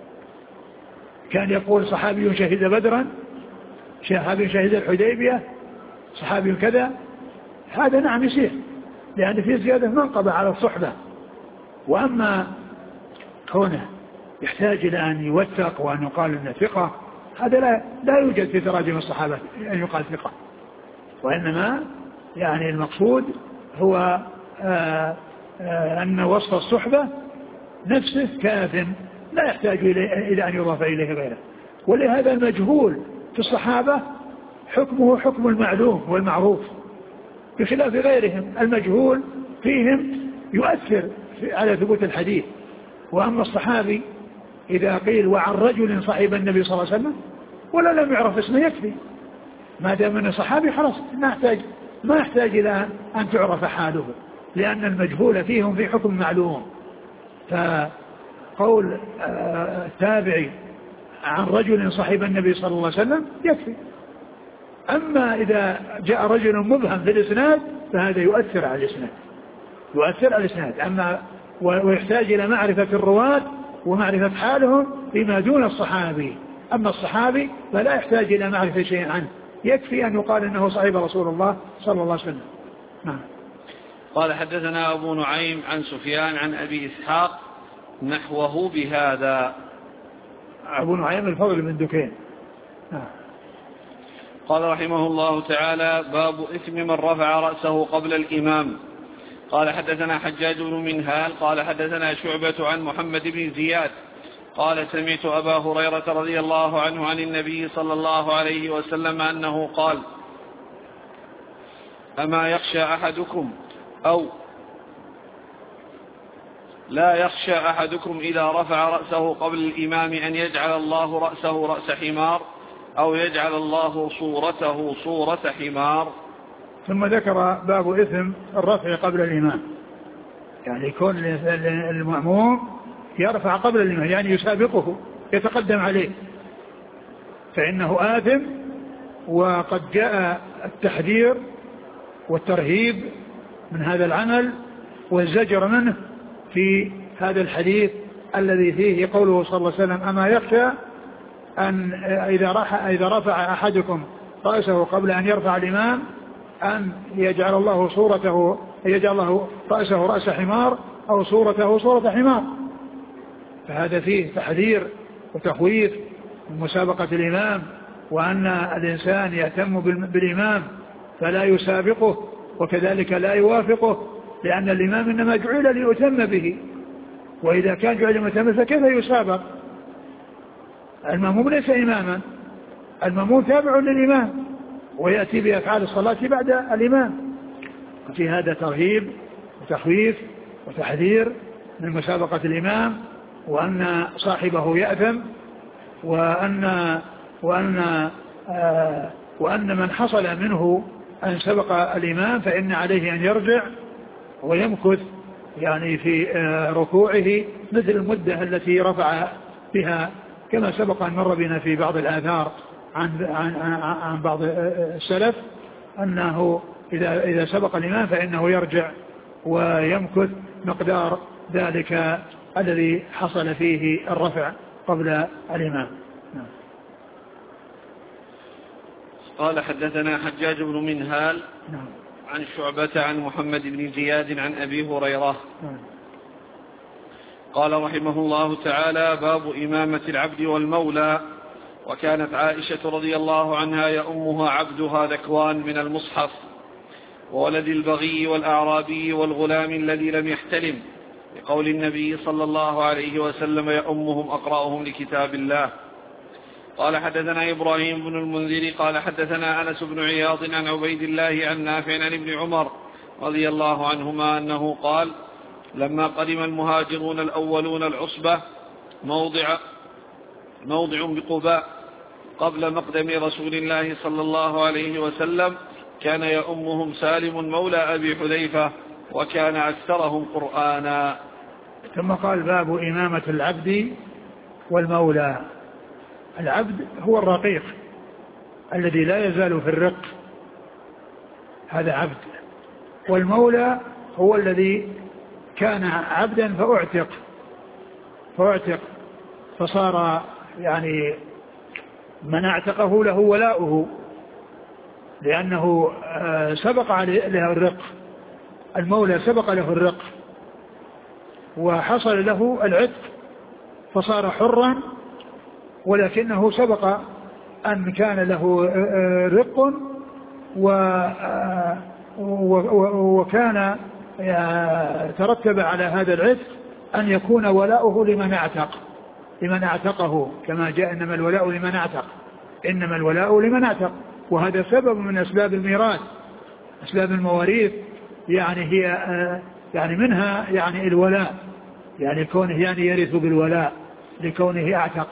كان يقول صحابي شهد بدرا صحابي شهد الحديبية صحابي كذا هذا نعم يصير لأن فيه زيادة منقبة على الصحبة. وأما كونه يحتاج إلى أن يوثق وأن يقال أنه ثقة، هذا لا, لا يوجد في تراجم الصحابة أن يقال ثقة، وإنما يعني المقصود هو آآ آآ أن وصف الصحبة نفسه كاف لا يحتاج إلى أن يضاف إليه غيره. ولهذا المجهول في الصحابة حكمه حكم المعلوم والمعروف، بخلاف غيرهم المجهول فيهم يؤثر على ثبوت الحديث. وأما الصحابي إذا قيل وعن رجل صحب النبي صلى الله عليه وسلم ولا لم يعرف اسمه يكفي، ما دام أنه صحابي خلاص ما يحتاج ما يحتاج إلى أن تعرف حاله، لأن المجهول فيهم في حكم معلوم. فقول التابعي عن رجل صحب النبي صلى الله عليه وسلم يكفي. أما إذا جاء رجل مبهم في الإسناد فهذا يؤثر على الإسناد يؤثر على الإسناد أما ويحتاج إلى معرفة الرواة ومعرفة حالهم فيما دون الصحابي. أما الصحابي فلا يحتاج إلى معرفة شيء عنه، يكفي أن يقال أنه صحيب رسول الله صلى الله عليه وسلم. نعم. قال حدثنا أبو نعيم عن سفيان عن أبي إسحاق نحوه بهذا. أبو نعيم الفضل بن دكين. نعم. قال رحمه الله تعالى باب إثم من رفع رأسه قبل الإمام. قال حدثنا حجاج بن منهال قال حدثنا شعبة عن محمد بن زياد قال سمعت أبا هريرة رضي الله عنه عن النبي صلى الله عليه وسلم أنه قال أما يخشى أحدكم أو لا يخشى أحدكم إذا رفع رأسه قبل الإمام أن يجعل الله رأسه رأس حمار أو يجعل الله صورته صورة حمار. ثم ذكر باب إثم الرفع قبل الإمام، يعني يكون المأموم يرفع قبل الإمام يعني يسابقه يتقدم عليه فإنه آثم. وقد جاء التحذير والترهيب من هذا العمل والزجر منه في هذا الحديث الذي فيه قوله صلى الله عليه وسلم أما يخشى أن إذا, رح إذا رفع أحدكم رأسه قبل أن يرفع الإمام أن يجعل الله صورته يجعل الله رأسه رأس حمار أو صورته صورة حمار. فهذا فيه تحذير وتخويف من مسابقة الإمام، وأن الإنسان يهتم بالإمام فلا يسابقه وكذلك لا يوافقه، لأن الإمام إنما جعل ليؤتم به، وإذا كان جعل ليؤتم فكيف يسابق؟ المأموم ليس إماما، المأموم تابع للإمام ويأتي بأفعال الصلاة بعد الإمام. في هذا ترهيب وتخويف وتحذير من مسابقة الإمام، وأن صاحبه يأثم، وأن وأن آه وأن من حصل منه أن سبق الإمام فإن عليه أن يرجع ويمكث يعني في آه ركوعه مثل المدة التي رفع بها، كما سبق أن مر بنا في بعض الآثار عن عن عن بعض السلف أنه إذا إذا سبق الإمام فإنه يرجع ويمكث مقدار ذلك الذي حصل فيه الرفع قبل الإمام. قال حدثنا حجاج بن منهال عن شعبة عن محمد بن زياد عن أبي هريرة قال رحمه الله تعالى باب إمامة العبد والمولى. وكانت عائشة رضي الله عنها يأمها عبدها ذكوان من المصحف وولد البغي والأعرابي والغلام الذي لم يحتلم، لقول النبي صلى الله عليه وسلم يأمهم أقرأهم لكتاب الله. قال حدثنا إبراهيم بن المنذر قال حدثنا أنس بن عياض عن عبيد الله عن نافع عن ابن عمر رضي الله عنهما أنه قال لما قدم المهاجرون الأولون العصبة موضع, موضع بقباء قبل مقدم رسول الله صلى الله عليه وسلم كان يأمهم سالم مولى أبي حذيفة وكان أكثرهم قرآنا. ثم قال باب إمامة العبد والمولى. العبد هو الرقيق الذي لا يزال في الرق، هذا عبد. والمولى هو الذي كان عبدا فأعتق فأعتق فصار يعني من اعتقه له ولاؤه، لأنه سبق له الرق، المولى سبق له الرق وحصل له العتق فصار حرا، ولكنه سبق أن كان له رق وكان ترتب على هذا العتق أن يكون ولاؤه لمن اعتق لمن اعتقه، كما جاء إنما الولاء لمن اعتق إنما الولاء لمن اعتق. وهذا سبب من أسباب الميراث، أسباب المواريث، يعني هي يعني منها يعني الولاء، يعني كونه يعني يرث بالولاء لكونه اعتق،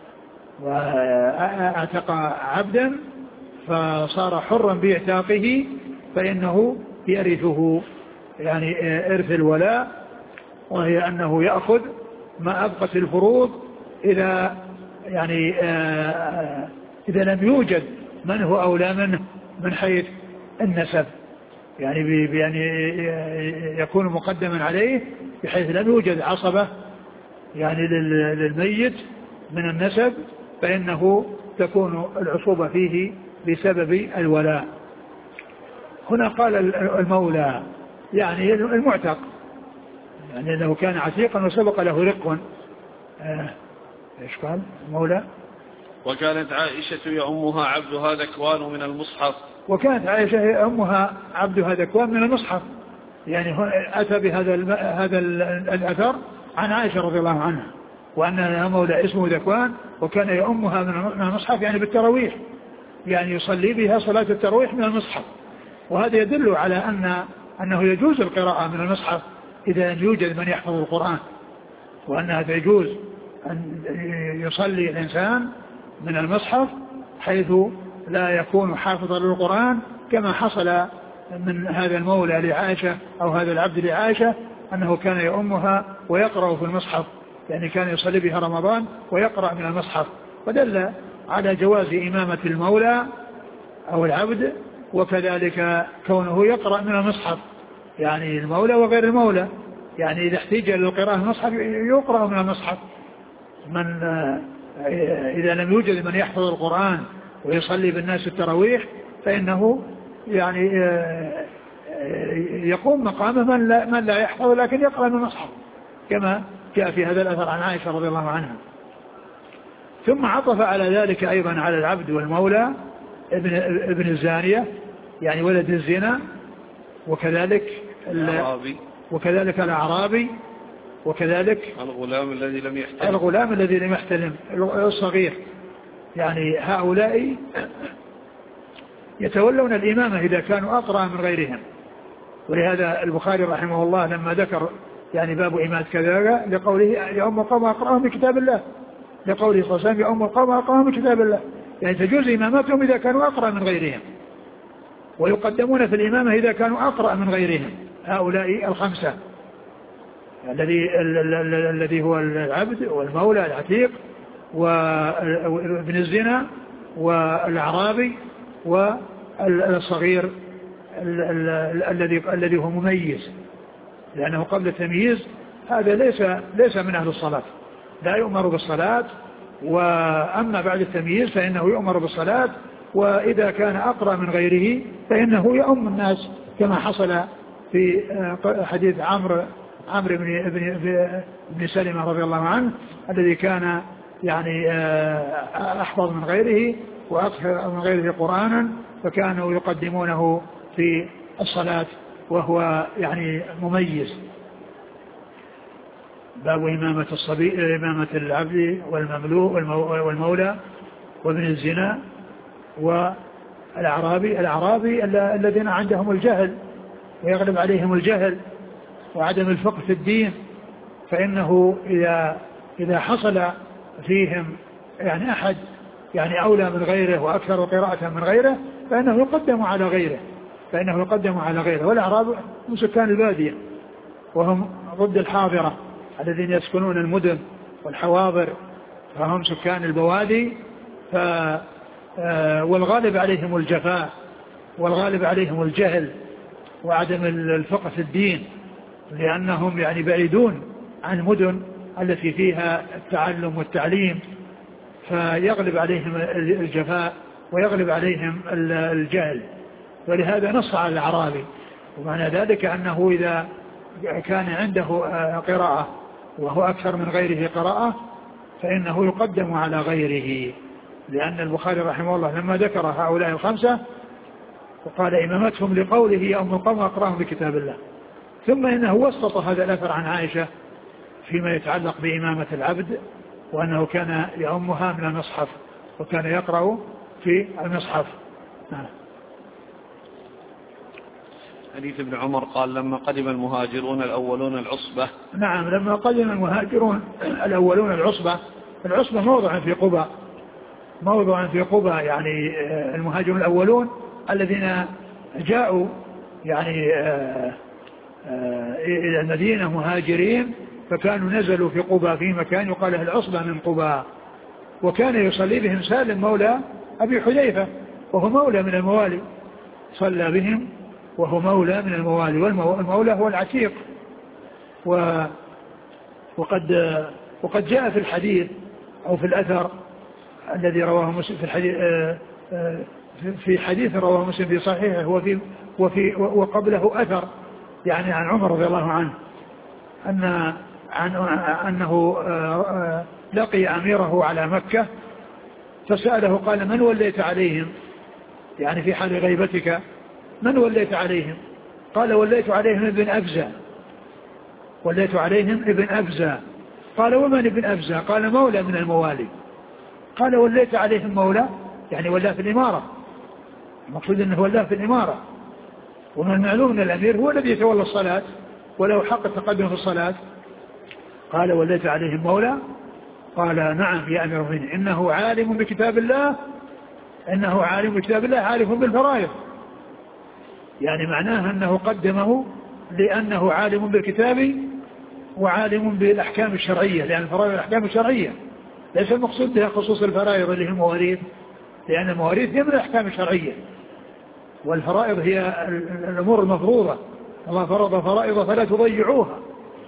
واعتق عبدا فصار حرا باعتاقه فإنه يرثه يعني إرث الولاء، وهي أنه يأخذ ما أبقت الفروض إذا يعني إذا لم يوجد من هو أولى منه من حيث النسب، يعني يعني يكون مقدما عليه بحيث لم يوجد عصبة يعني للميت من النسب، فإنه تكون العصوبة فيه بسبب الولاء. هنا قال المولى يعني المعتق، يعني أنه كان عتيقا وسبق له رق. آه إيش قال المولى؟ وكانت عائشة يأمها عبدها ذكوان من المصحف. وكانت عائشة يأمها عبدها ذكوان من المصحف، يعني أتى بهذا هذا الأثر عن عائشة رضي الله عنها، وأن لها مولى اسمه ذكوان وكان يأمها من المصحف يعني بالتراويح، يعني يصلي بها صلاة التراويح من المصحف. وهذا يدل على أن أنه يجوز القراءة من المصحف إذا لم يوجد من يحفظ القرآن، وأنها تجوز أن يصلي الإنسان من المصحف حيث لا يكون حافظا للقرآن، كما حصل من هذا المولى لعائشة أو هذا العبد لعائشة أنه كان يؤمها ويقرأ في المصحف، يعني كان يصلي بها رمضان ويقرأ من المصحف، ودل على جواز إمامة المولى أو العبد، وكذلك كونه يقرأ من المصحف، يعني المولى وغير المولى، يعني إذا احتاج للقراءة من المصحف يقرأ من المصحف. من إذا لم يوجد من يحفظ القرآن ويصلي بالناس التراويح فإنه يعني يقوم مقام من لا, من لا يحفظ لكن يقرأ من المصحف، كما جاء في هذا الأثر عن عائشة رضي الله عنها. ثم عطف على ذلك أيضا على العبد والمولى ابن, ابن الزانية يعني ولد الزنا، وكذلك الأعرابي وكذلك الأعرابي وكذلك الغلام الذي لم يحتلم الغلام الذي لم يحتلم الصغير. يعني هؤلاء يتولون الإمامة إذا كانوا أقرأ من غيرهم، ولهذا البخاري رحمه الله لما ذكر يعني باب إمامة كذا لقوله يا أم القوم أقرأهم بكتاب الله، لقوله صلى الله عليه وسلم يا أم القوم أقرأهم بكتاب الله، يعني تجوز إمامتهم إذا كانوا أقرأ من غيرهم، ويقدمون في الإمامة إذا كانوا أقرأ من غيرهم. هؤلاء الخمسة الذي الذي هو العبد والمولى العتيق وابن الزنا والأعرابي والصغير الذي الذي هو مميز، لأنه قبل التمييز هذا ليس ليس من أهل الصلاة، لا يؤمر بالصلاة، وأما بعد التمييز فإنه يؤمر بالصلاة، وإذا كان أقرأ من غيره فإنه يؤم الناس، كما حصل في حديث عمرو عمرو بن ابن ابن سلمة رضي الله عنه الذي كان يعني أحفظ من غيره وأكثر من غيره قرآنا، فكانوا يقدمونه في الصلاة وهو يعني مميز. باب إمامة الصبي إمامة العبد والمملوك والمولى وابن الزنا والأعرابي الأعرابي الذين عندهم الجهل ويغلب عليهم الجهل وعدم الفقه في الدين، فإنه إذا إذا حصل فيهم يعني أحد يعني أولى من غيره وأكثر قراءة من غيره فإنه يقدم على غيره فإنه يقدم على غيره. والأعراب هم سكان البادية وهم ضد الحاضرة الذين يسكنون المدن والحواضر، فهم سكان البوادي، ف والغالب عليهم الجفاء والغالب عليهم الجهل وعدم الفقه في الدين، لأنهم يعني بعيدون عن المدن التي فيها التعلم والتعليم، فيغلب عليهم الجفاء ويغلب عليهم الجهل. ولهذا نص على الأعرابي، ومعنى ذلك أنه إذا كان عنده قراءة وهو أكثر من غيره قراءة فإنه يقدم على غيره، لأن البخاري رحمه الله لما ذكر هؤلاء الخمسة وقال إمامتهم لقوله يا أم القوم أقرأهم بكتاب الله، ثم إنه وسط هذا الأثر عن عائشة فيما يتعلق بإمامة العبد، وأنه كان يأمها من المصحف وكان يقرأ في المصحف. نعم. حديث ابن عمر قال لما قدم المهاجرون الأولون العصبة. نعم، لما قدم المهاجرون الأولون العصبة، العصبة موضع في قباء، موضع في قباء، يعني المهاجرون الأولون الذين جاءوا يعني إلى المدينة مهاجرين، فكانوا نزلوا في قباء في مكان يقال له العصبة من قباء، وكان يصلي بهم سالم مولى أبي حذيفة وهو مولى من الموالي، صلى بهم وهو مولى من الموالي، والمولى هو العتيق. و وقد وقد جاء في الحديث أو في الأثر الذي رواه مسلم في الحديث في حديث رواه مسلم في صحيحه وفي وفي وقبله أثر يعني عن عمر رضي الله عنه أن عن أنه لقي أميره على مكة فسأله قال من وليت عليهم، يعني في حال غيبتك من وليت عليهم؟ قال وليت عليهم ابن أبزة، وليت عليهم ابن أبزة. قال ومن ابن أبزة؟ قال مولى من الموالي. قال وليت عليهم مولى يعني ولا في الإمارة، المقصود أنه ولا في الإمارة، ومن المعلوم أن الأمير هو الذي يتولى الصلاة وله حق التقدم في الصلاة. قال وليت عليهم مولى؟ قال نعم يا أمير المؤمنين، إنه عالم بكتاب الله، إنه عالم بكتاب الله عارف بالفرائض، يعني معناه أنه قدمه لأنه عالم بالكتاب وعالم بالأحكام الشرعية، لأن الفرائض الأحكام الشرعية ليس المقصود بها خصوص الفرائض اللي هي المواريث، لأن المواريث هي من الأحكام الشرعية والفرائض هي الأمور المفروضة، الله فرض فرائض فلا تضيعوها.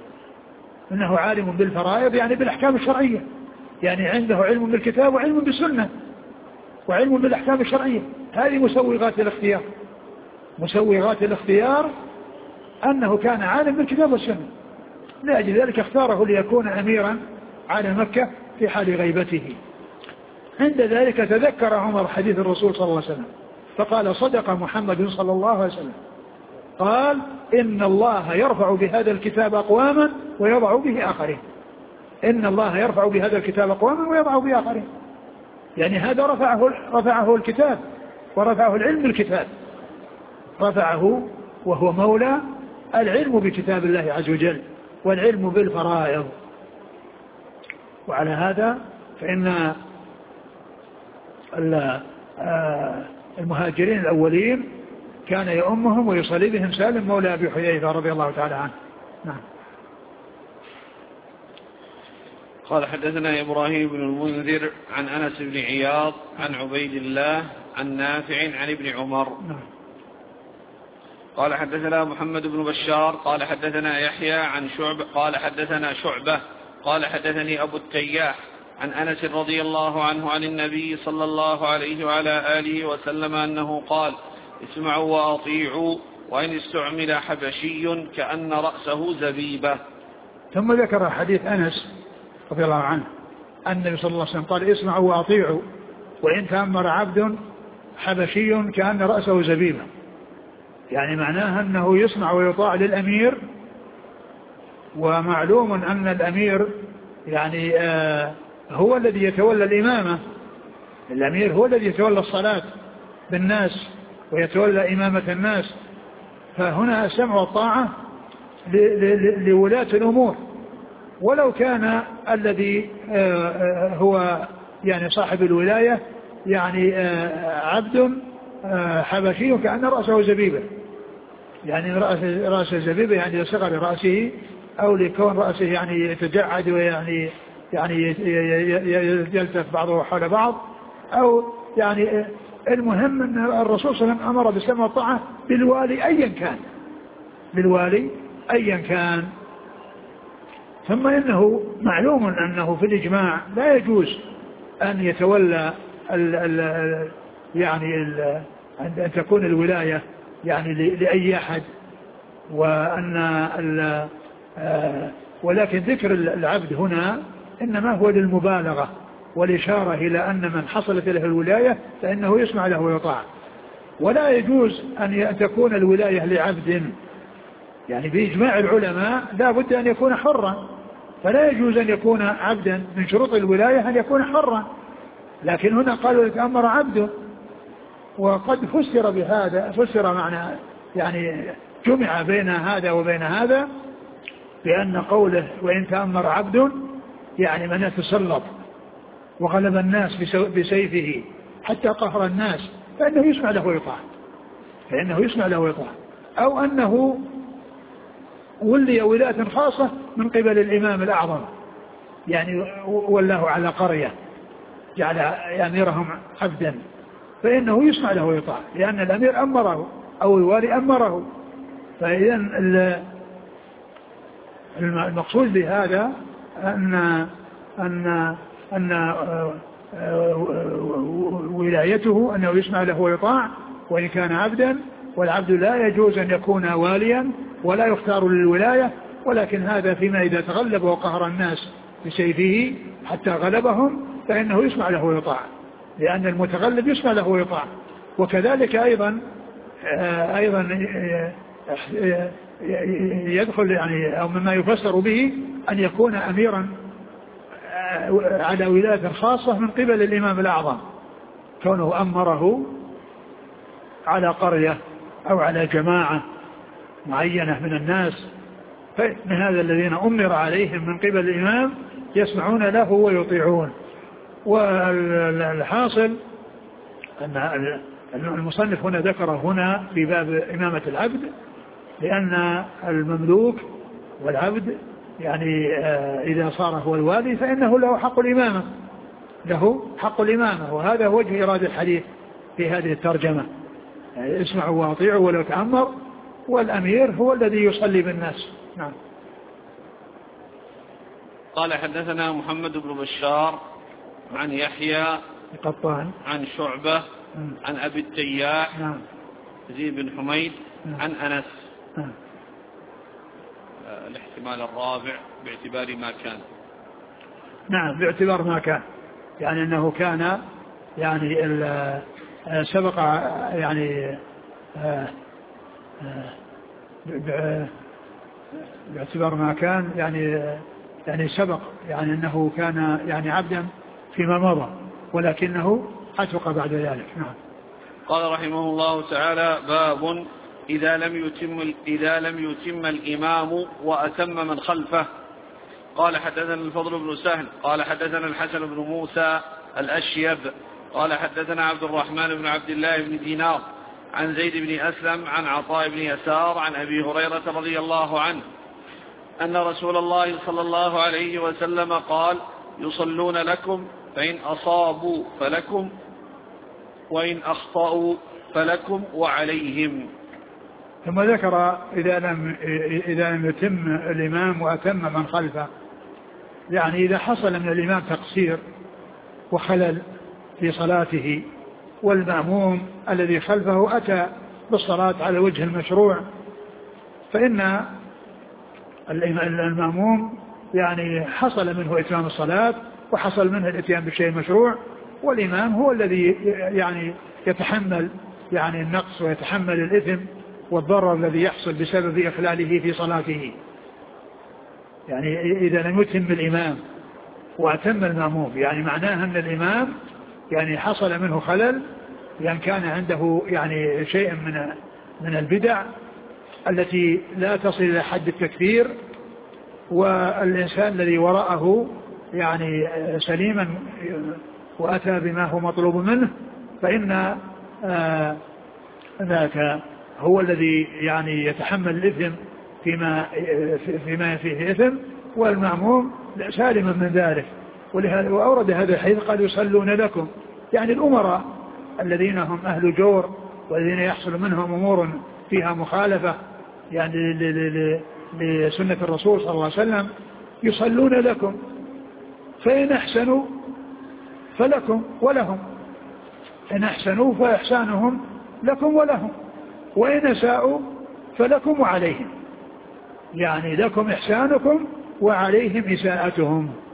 إنه عالم بالفرائض يعني بالأحكام الشرعية، يعني عنده علم بالكتاب وعلم بالسنة وعلم بالأحكام الشرعية. هذه مسوغات الاختيار، مسوغات الاختيار أنه كان عالم بالكتاب والسنة، لأجل ذلك اختاره ليكون أميرا على مكة في حال غيبته. عند ذلك تذكر عمر حديث الرسول صلى الله عليه وسلم فقال صدق محمد صلى الله عليه وسلم، قال إن الله يرفع بهذا الكتاب أقواما ويضع به آخرين، إن الله يرفع بهذا الكتاب أقواما ويضع به آخرين، يعني هذا رفعه, رفعه الكتاب ورفعه العلم بالكتاب، رفعه وهو مولى العلم بكتاب الله عز وجل والعلم بالفرائض. وعلى هذا فإن المهاجرين الأولين كان يؤمهم ويصلي بهم سالم مولى أبي حذيفة رضي الله تعالى عنه. نعم. قال حدثنا إبراهيم بن المنذر عن أنس بن عياض عن عبيد الله عن نافع عن ابن عمر. نعم. قال حدثنا محمد بن بشار قال حدثنا يحيى عن شعبة قال حدثنا شعبة قال حدثني أبو التياح عن أنس رضي الله عنه عن النبي صلى الله عليه وعلى آله وسلم أنه قال اسمعوا وأطيعوا وإن استعمل حبشي كأن رأسه زبيبة. ثم ذكر حديث أنس رضي الله عنه أن النبي صلى الله عليه وسلم قال اسمعوا وأطيعوا وإن تأمر عبد حبشي كأن رأسه زبيبة، يعني معناها أنه يسمع ويطاع للأمير، ومعلوم أن الأمير يعني آه هو الذي يتولى الإمامة، الأمير هو الذي يتولى الصلاة بالناس ويتولى إمامة الناس، فهنا السمع والطاعة لولاة الأمور، ولو كان الذي آه هو يعني صاحب الولاية يعني آه عبد آه حبشي كأن رأسه زبيبة، يعني رأس رأس الزبيبة يعني لصغر رأسه أو لكون رأسه يعني يتجعد ويعني يعني يلتف بعضه حول بعض، أو يعني المهم أن الرسول صلى الله عليه وسلم أمر بالسمع والطاعة بالوالي أيا كان، بالوالي أيا كان. ثم إنه معلوم أنه في الإجماع لا يجوز أن يتولى ال ال يعني ال أن تكون الولاية يعني لأي أحد، وأن ولكن ذكر العبد هنا إنما هو للمبالغة والإشارة إلى أن من حصلت له الولاية فإنه يسمع له ويطاع. ولا يجوز أن تكون الولاية لعبد، يعني بإجماع العلماء لا بد أن يكون حرا، فلا يجوز أن يكون عبدا، من شروط الولاية أن يكون حرا. لكن هنا قالوا يتأمر عبده، وقد فسر بهذا، فسر معنى يعني جمع بين هذا وبين هذا بأن قوله وإن تأمر عبد يعني من يتسلط وغلب الناس بسيفه حتى قهر الناس فإنه يسمع له ويطاع، فإنه يسمع له ويطاع. أو أنه ولي ولاية خاصة من قبل الإمام الأعظم، يعني ولاه على قرية جعل أميرهم عبدا، فإنه يسمع له ويطاع لأن الأمير أمره أو الوالي أمره. فإذا المقصود بهذا أن أن أن ولايته أنه يسمع له ويطاع وإن كان عبدا، والعبد لا يجوز أن يكون واليا ولا يختار للولاية، ولكن هذا فيما إذا تغلب وقهر الناس بسيفه حتى غلبهم فإنه يسمع له ويطاع، لأن المتغلب يسمع له ويطاع. وكذلك أيضا أيضا يدخل يعني أو مما يفسر به أن يكون أميرا على ولاية خاصة من قبل الإمام الأعظم، كونه أمره على قرية أو على جماعة معينة من الناس، فإن هذا الذين أمر عليهم من قبل الإمام يسمعون له ويطيعون. والحاصل أن المصنف هنا ذكر هنا في باب إمامة العبد لأن المملوك والعبد يعني إذا صار هو الوالي فإنه له حق الإمامة، له حق الإمامة، وهذا هو وجه إرادة الحديث في هذه الترجمة، يعني اسمعوا واطيعوا ولو تأمر، والأمير هو الذي يصلي بالناس. نعم. قال حدثنا محمد بن بشار عن يحيى قطان عن شعبة م. عن أبي التياح نعم. زيد بن حميد م. عن أنس. نعم. الاحتمال الرابع باعتبار ما كان. نعم باعتبار ما كان، يعني أنه كان يعني سبق يعني باعتبار ما كان يعني يعني سبق يعني أنه كان يعني عبدا فيما مضى، ولكنه عتق بعد ذلك. نعم. قال رحمه الله تعالى: باب إذا لم يتم إذا لم يتم الإمام وأتم من خلفه. قال حدثنا الفضل بن سهل قال حدثنا الحسن بن موسى الأشيب قال حدثنا عبد الرحمن بن عبد الله بن دينار عن زيد بن أسلم عن عطاء بن يسار عن أبي هريرة رضي الله عنه أن رسول الله صلى الله عليه وسلم قال: يصلون لكم فإن أصابوا فلكم وإن أخطأوا فلكم وعليهم. ثم ذكر إذا لم إذا لم يتم الإمام وأتم من خلفه، يعني إذا حصل من الإمام تقصير وخلل في صلاته والمأموم الذي خلفه أتى بالصلاة على وجه المشروع، فإن المأموم يعني حصل منه إتمام الصلاة وحصل منه الإتيان بالشيء المشروع، والإمام هو الذي يعني يتحمل يعني النقص ويتحمل الإثم والضرر الذي يحصل بسبب إخلاله في صلاته. يعني إذا لم يتم الإمام وأتم المأموم، يعني معناها أن الإمام يعني حصل منه خلل، لأن كان عنده يعني شيء من من البدع التي لا تصل إلى حد التكفير، والإنسان الذي وراءه يعني سليما وأتى بما هو مطلوب منه، فإن آه ذاك هو الذي يعني يتحمل الإثم فيما فيما فيه إثم، والمأموم سالما من ذلك. ولهذا وأورد هذا الحديث قال: يصلون لكم، يعني الأمراء الذين هم أهل جور والذين يحصل منهم أمور فيها مخالفة يعني لسنة الرسول صلى الله عليه وسلم يصلون لكم، فإن أحسنوا فلكم ولهم، إن أحسنوا فإحسانهم لكم ولهم، وإن أساءوا فلكم وعليهم، يعني لكم إحسانكم وعليهم إساءتهم.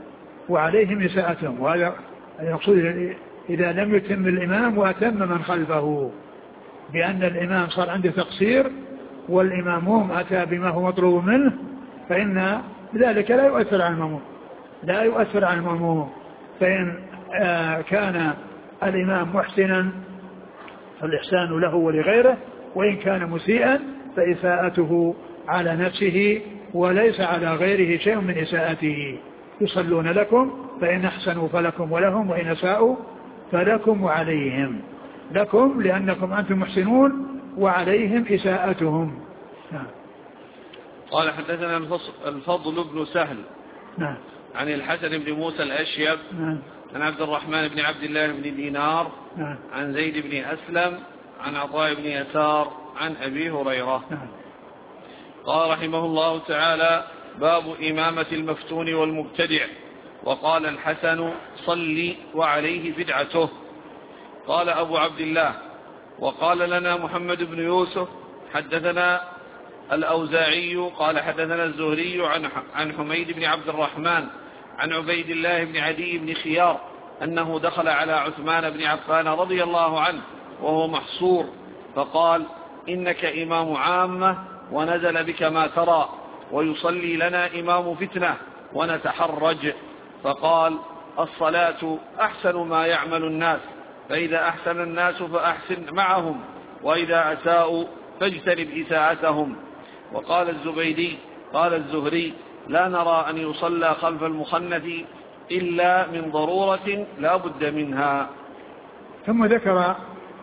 وعليهم إساءتهم. وهذا يقصد إذا لم يتم الإمام وأتم من خلفه، بأن الإمام صار عنده تقصير والإمامهم أتى بما هو مطلوب منه، فإن ذلك لا يؤثر على المأموم لا يؤثر على المأموم فإن آه كان الإمام محسنا فالإحسان له ولغيره، وإن كان مسيئا فإساءته على نفسه وليس على غيره شيء من إساءته. يصلون لكم فإن أحسنوا فلكم ولهم، وإن أساءوا فلكم وعليهم. لكم لأنكم أنتم محسنون، وعليهم إساءتهم. نعم. قال حدثنا الفضل بن سهل نعم. عن الحسن بن موسى الأشيب نعم. عن عبد الرحمن بن عبد الله بن دينار نعم. عن زيد بن أسلم عن عطاء بن يسار عن أبي هريرة. نعم. قال رحمه الله تعالى: باب إمامة المفتون والمبتدع. وقال الحسن: صلي وعليه بدعته. قال أبو عبد الله: وقال لنا محمد بن يوسف حدثنا الأوزاعي قال حدثنا الزهري عن عن حميد بن عبد الرحمن عن عبيد الله بن عدي بن خيار أنه دخل على عثمان بن عفان رضي الله عنه وهو محصور، فقال: إنك إمام عامة ونزل بك ما ترى، ويصلي لنا إمام فتنة ونتحرج. فقال: الصلاة أحسن ما يعمل الناس، فإذا أحسن الناس فأحسن معهم، وإذا أساءوا فاجتنب إساءتهم. وقال الزبيدي: قال الزهري: لا نرى أن يصلى خلف المخنث إلا من ضرورة لا بد منها. ثم ذكر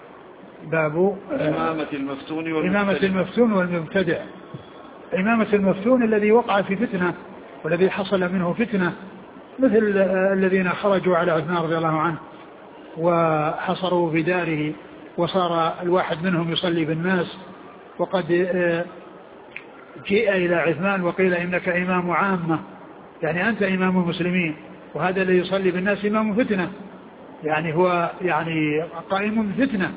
باب إمامة المفتون والمبتدع. إمامة المفتون والمبتدع. إمامة المفتون الذي وقع في فتنة والذي حصل منه فتنة، مثل الذين خرجوا على عثمان رضي الله عنه وحصروا في داره، وصار الواحد منهم يصلي بالناس، وقد جيء إلى عثمان وقيل: إنك إمام عامة، يعني أنت إمام المسلمين، وهذا الذي يصلي بالناس إمام فتنة، يعني هو يعني قائم بفتنة.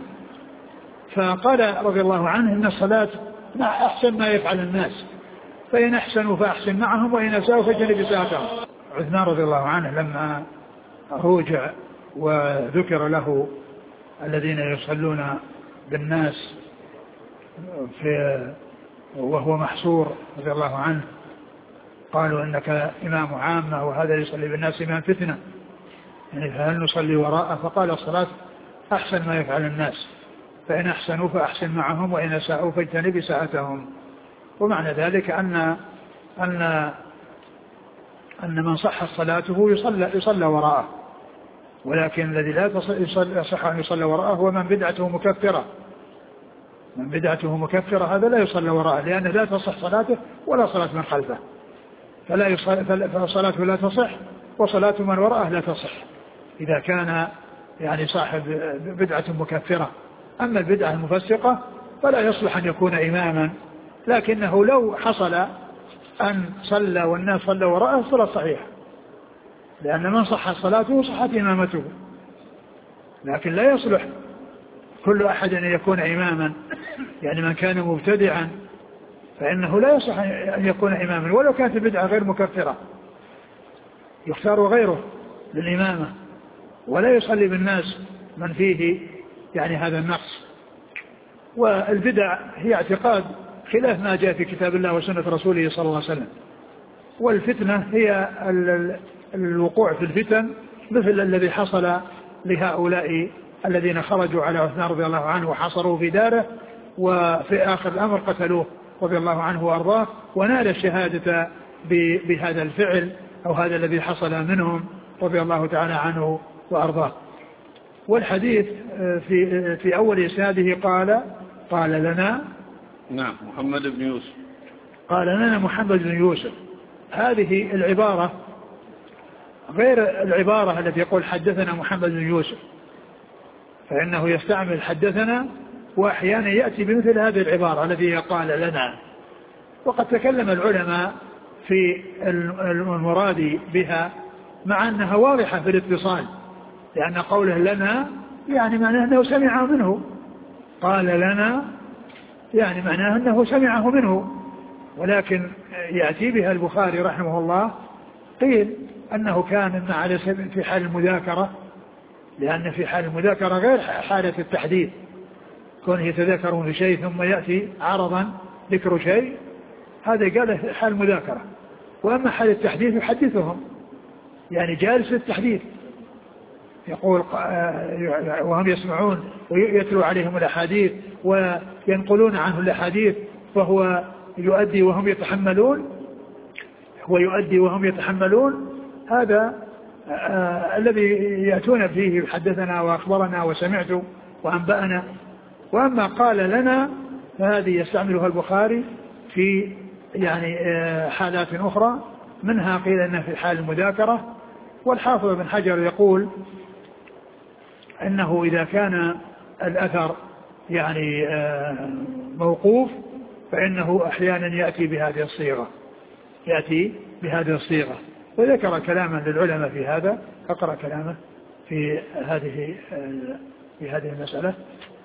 فقال رضي الله عنه: إن الصلاة أحسن ما يفعل الناس، فإن أحسنوا فأحسن معهم، وإن أساءوا فاجتنب إساءتهم. عثمان رضي الله عنه لما روجع وذكر له الذين يصلون بالناس في وهو محصور رضي الله عنه، قالوا: إنك إمام عامة وهذا يصلي بالناس إمام فتنة، يعني فهل نصلي وراءه؟ فقال: الصلاة أحسن ما يفعل الناس، فإن أحسنوا فأحسن معهم، وإن أساءوا فاجتنب إساءتهم. ومعنى ذلك أن أن أن من صحت صلاته يصلى يصلى وراءه، ولكن الذي لا يصح أن يصلى وراءه هو من بدعته مكفرة. من بدعته مكفرة هذا لا يصلى وراءه، لأنه لا تصح صلاته ولا صلاة من خلفه، فلا يصلى، فصلاته لا تصح وصلاة من وراءه لا تصح إذا كان يعني صاحب بدعة مكفرة. أما البدعة المفسقة فلا يصلح أن يكون إماما، لكنه لو حصل أن صلى والناس صلى وراءه صلاة صحيحة، لأن من صح صلاته صحت إمامته. لكن لا يصلح كل أحد أن يكون إماما، يعني من كان مبتدعا فإنه لا يصح أن يكون إماما ولو كانت البدعة غير مكفرة، يختار غيره للإمامة، ولا يصلي بالناس من فيه يعني هذا النقص. والبدع هي اعتقاد خلاف ما جاء في كتاب الله وسنة رسوله صلى الله عليه وسلم، والفتنة هي الوقوع في الفتن مثل الذي حصل لهؤلاء الذين خرجوا على عثمان رضي الله عنه وحصروا في داره، وفي آخر الأمر قتلوه رضي الله عنه وأرضاه، ونال الشهادة بهذا الفعل أو هذا الذي حصل منهم رضي الله تعالى عنه وأرضاه. والحديث في في أول إسناده قال قال لنا نعم محمد بن يوسف قال لنا محمد بن يوسف. هذه العبارة غير العبارة التي يقول حدثنا محمد بن يوسف، فإنه يستعمل حدثنا، وأحيانا يأتي بمثل هذه العبارة التي قال لنا. وقد تكلم العلماء في المراد بها مع أنها واضحة في الاتصال، لأن قوله لنا يعني معناه أنه سمعه منه، قال لنا يعني معناه أنه سمعه منه، ولكن يأتي بها البخاري رحمه الله قيل أنه كان على سبيل في حال المذاكرة، لأن في حال المذاكرة غير حالة التحديث، كونه يتذكرون في شيء ثم يأتي عرضا ذكر شيء، هذا قال في حال المذاكرة. وأما حال التحديث يحدثهم، يعني جالس التحديث، يقول وهم يسمعون ويتلو عليهم الأحاديث وينقلون عنه الأحاديث، فهو يؤدي وهم يتحملون هو يؤدي وهم يتحملون هذا آه الذي يأتون فيه حدثنا وأخبرنا وسمعت وأنبأنا. وأما قال لنا فهذه يستعملها البخاري في يعني آه حالات أخرى، منها قيل أنها في حال المذاكرة. والحافظ بن حجر يقول أنه إذا كان الأثر يعني آه موقوف فإنه أحيانا يأتي بهذه الصيغة يأتي بهذه الصيغة وذكر كلاما للعلماء في هذا، أقرأ كلامه في هذه في هذه المسألة.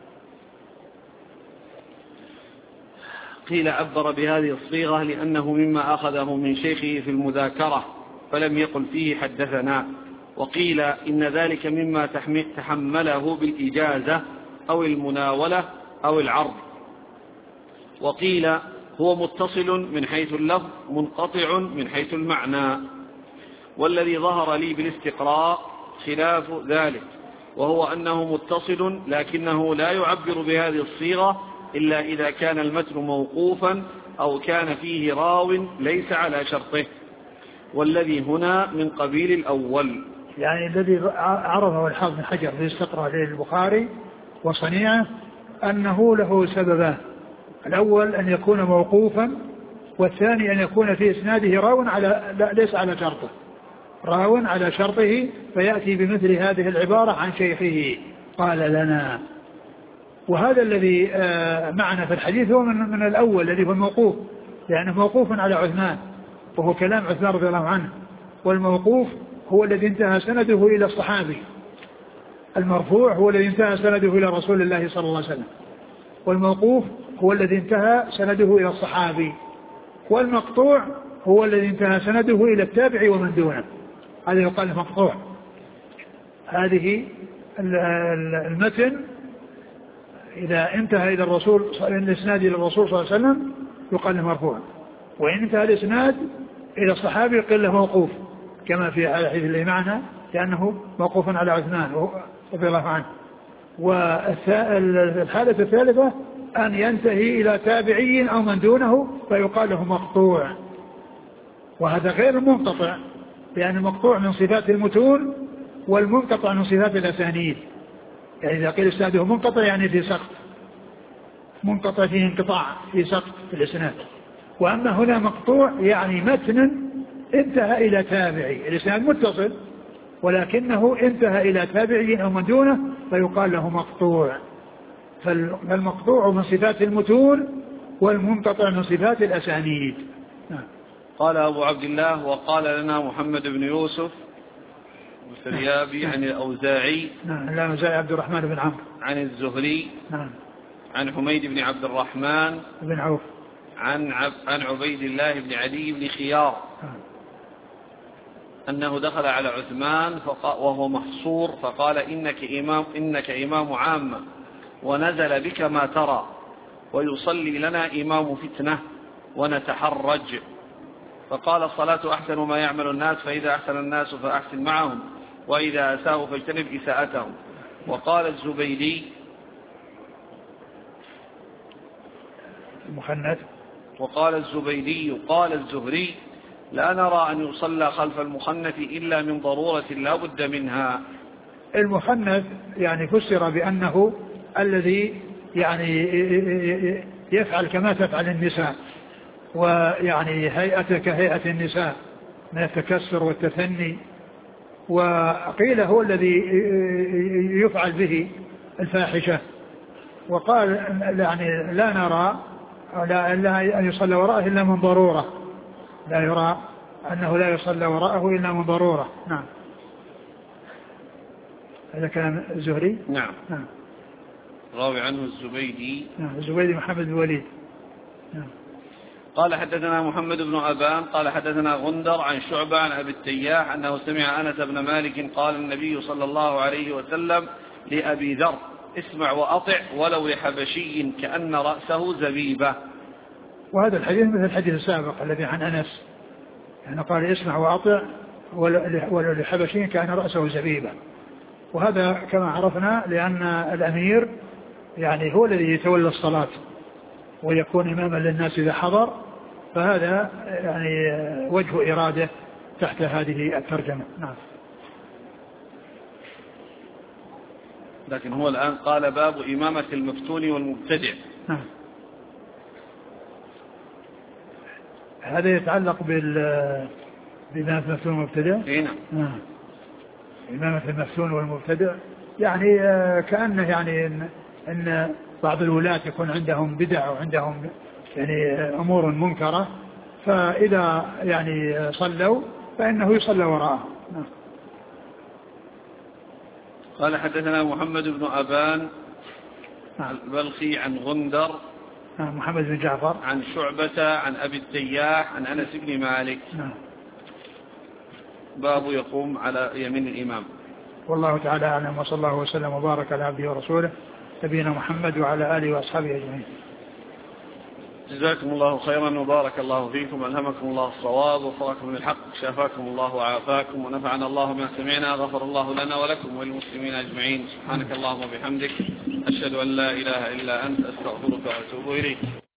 قيل عبر بهذه الصيغة لأنه مما أخذه من شيخه في المذاكرة فلم يقل فيه حدثنا، وقيل إن ذلك مما تحمله بالإجازة أو المناولة أو العرض، وقيل هو متصل من حيث اللفظ منقطع من حيث المعنى. والذي ظهر لي بالاستقراء خلاف ذلك، وهو أنه متصل لكنه لا يعبر بهذه الصيغة إلا إذا كان المتن موقوفا أو كان فيه راو ليس على شرطه، والذي هنا من قبيل الأول. يعني الذي عرفه الحافظ بن حجر في الاستقراء للبخاري وصنيعه أنه له سببان: الأول أن يكون موقوفا، والثاني أن يكون في إسناده راو على ليس على شرطه راو على شرطه فيأتي بمثل هذه العبارة عن شيخه قال لنا. وهذا الذي معنا في الحديث هو من, من الأول الذي هو الموقوف، لأنه موقوف على عثمان وهو كلام عثمان رضي الله عنه، والموقوف هو الذي انتهى سنده إلى الصحابي، المرفوع هو الذي انتهى سنده إلى رسول الله صلى الله عليه وسلم، والموقوف هو الذي انتهى سنده إلى الصحابي، والمقطوع هو الذي انتهى سنده إلى التابع ومن دونه، هذا يقال مقطوع. هذه المتن إذا انتهى إلى الرسول الإسناد إلى الرسول صلى الله عليه وسلم يقال له مرفوع، وإن انتهى الإسناد إلى الصحابي يقال له موقوف كما في الحديث اللي معنا، لأنه موقوف على عثمان رضي الله عنه. والحالة الثالثة أن ينتهي إلى تابعي أو من دونه فيقال له مقطوع، وهذا غير المنقطع، لأن المقطوع من صفات المتون والمنقطع من صفات الأسانيد. يعني إذا قيل إسناده منقطع يعني في سقط، منقطع فيه انقطاع في سقط في الإسناد. وأما هنا مقطوع يعني متن انتهى إلى تابعي، الإسناد متصل ولكنه انتهى إلى تابعي أو من دونه فيقال له مقطوع. فالمقطوع من صفات المتون والمنقطع من صفات الأسانيد. قال أبو عبد الله: وقال لنا محمد بن يوسف الفريابي عن الأوزاعي نعم الأوزاعي عبد الرحمن بن عمرو عن الزهري نعم عن حميد بن عبد الرحمن بن عوف عن عب عن عبيد الله بن علي بن خيار نعم. أنه دخل على عثمان وهو محصور فقال: إنك إمام, إنك إمام عامة ونزل بك ما ترى، ويصلي لنا إمام فتنة ونتحرج. فقال: الصلاة أحسن ما يعمل الناس، فإذا أحسن الناس فأحسن معهم، وإذا أساءوا فاجتنب إساءتهم. وقال الزبيدي المخنث وقال الزبيدي قال الزهري: لا نرى أن يصلى خلف المخنث إلا من ضرورة لا بد منها. المخنث يعني فسر بأنه الذي يعني يفعل كما تفعل النساء، ويعني هيئته كهيئة النساء من التكسر والتثني، وقيل هو الذي يفعل به الفاحشة. وقال يعني لا نرى لا أن يصلى وراءه إلا من ضرورة، لا يرى أنه لا يصلى وراءه إلا من ضرورة. نعم هذا كلام الزهري. نعم نعم راوي عنه الزبيدي. نعم الزبيدي محمد بن وليد. نعم. قال حدثنا محمد بن أبان قال حدثنا غندر عن شعبة عن أبي التياح أنه سمع أنس بن مالك قال النبي صلى الله عليه وسلم لأبي ذر اسمع وأطع ولو لحبشي كأن رأسه زبيبة. وهذا الحديث مثل الحديث السابق الذي عن أنس يعني قال اسمع وأطع ولو لحبشي كأن رأسه زبيبة. وهذا كما عرفنا لأن الأمير يعني هو الذي يتولى الصلاة ويكون إماما للناس إذا حضر، فهذا يعني وجه إرادة تحت هذه الترجمة. نعم. لكن هو الآن قال باب إمامة المفتون والمبتدع. نعم. هذا يتعلق بال بإمامة المفتون والمبتدع. نعم. نعم. إمامة المفتون والمبتدع يعني كأنه يعني إن, إن بعض الولاة يكون عندهم بدع وعندهم يعني أمور منكرة، فإذا يعني صلوا فإنه يصلى وراءهم. نعم. قال حدثنا محمد بن أبان البلخي عن غندر محمد بن جعفر عن شعبة عن أبي التياح عن أنس بن مالك. نعم. باب يقوم على يمين الإمام. والله تعالى أعلم، وصلى الله وسلم وبارك على عبده ورسوله نبينا محمد وعلى آله وأصحابه أجمعين. جزاكم الله خيرا وبارك الله فيكم، ألهمكم الله الصواب وفركم الحق، شافاكم الله وعافاكم ونفعنا الله ما سمعنا، غفر الله لنا ولكم وللمسلمين أجمعين. سبحانك اللهم وبحمدك، أشهد أن لا إله إلا أنت، أستغفرك وأتوب إليك.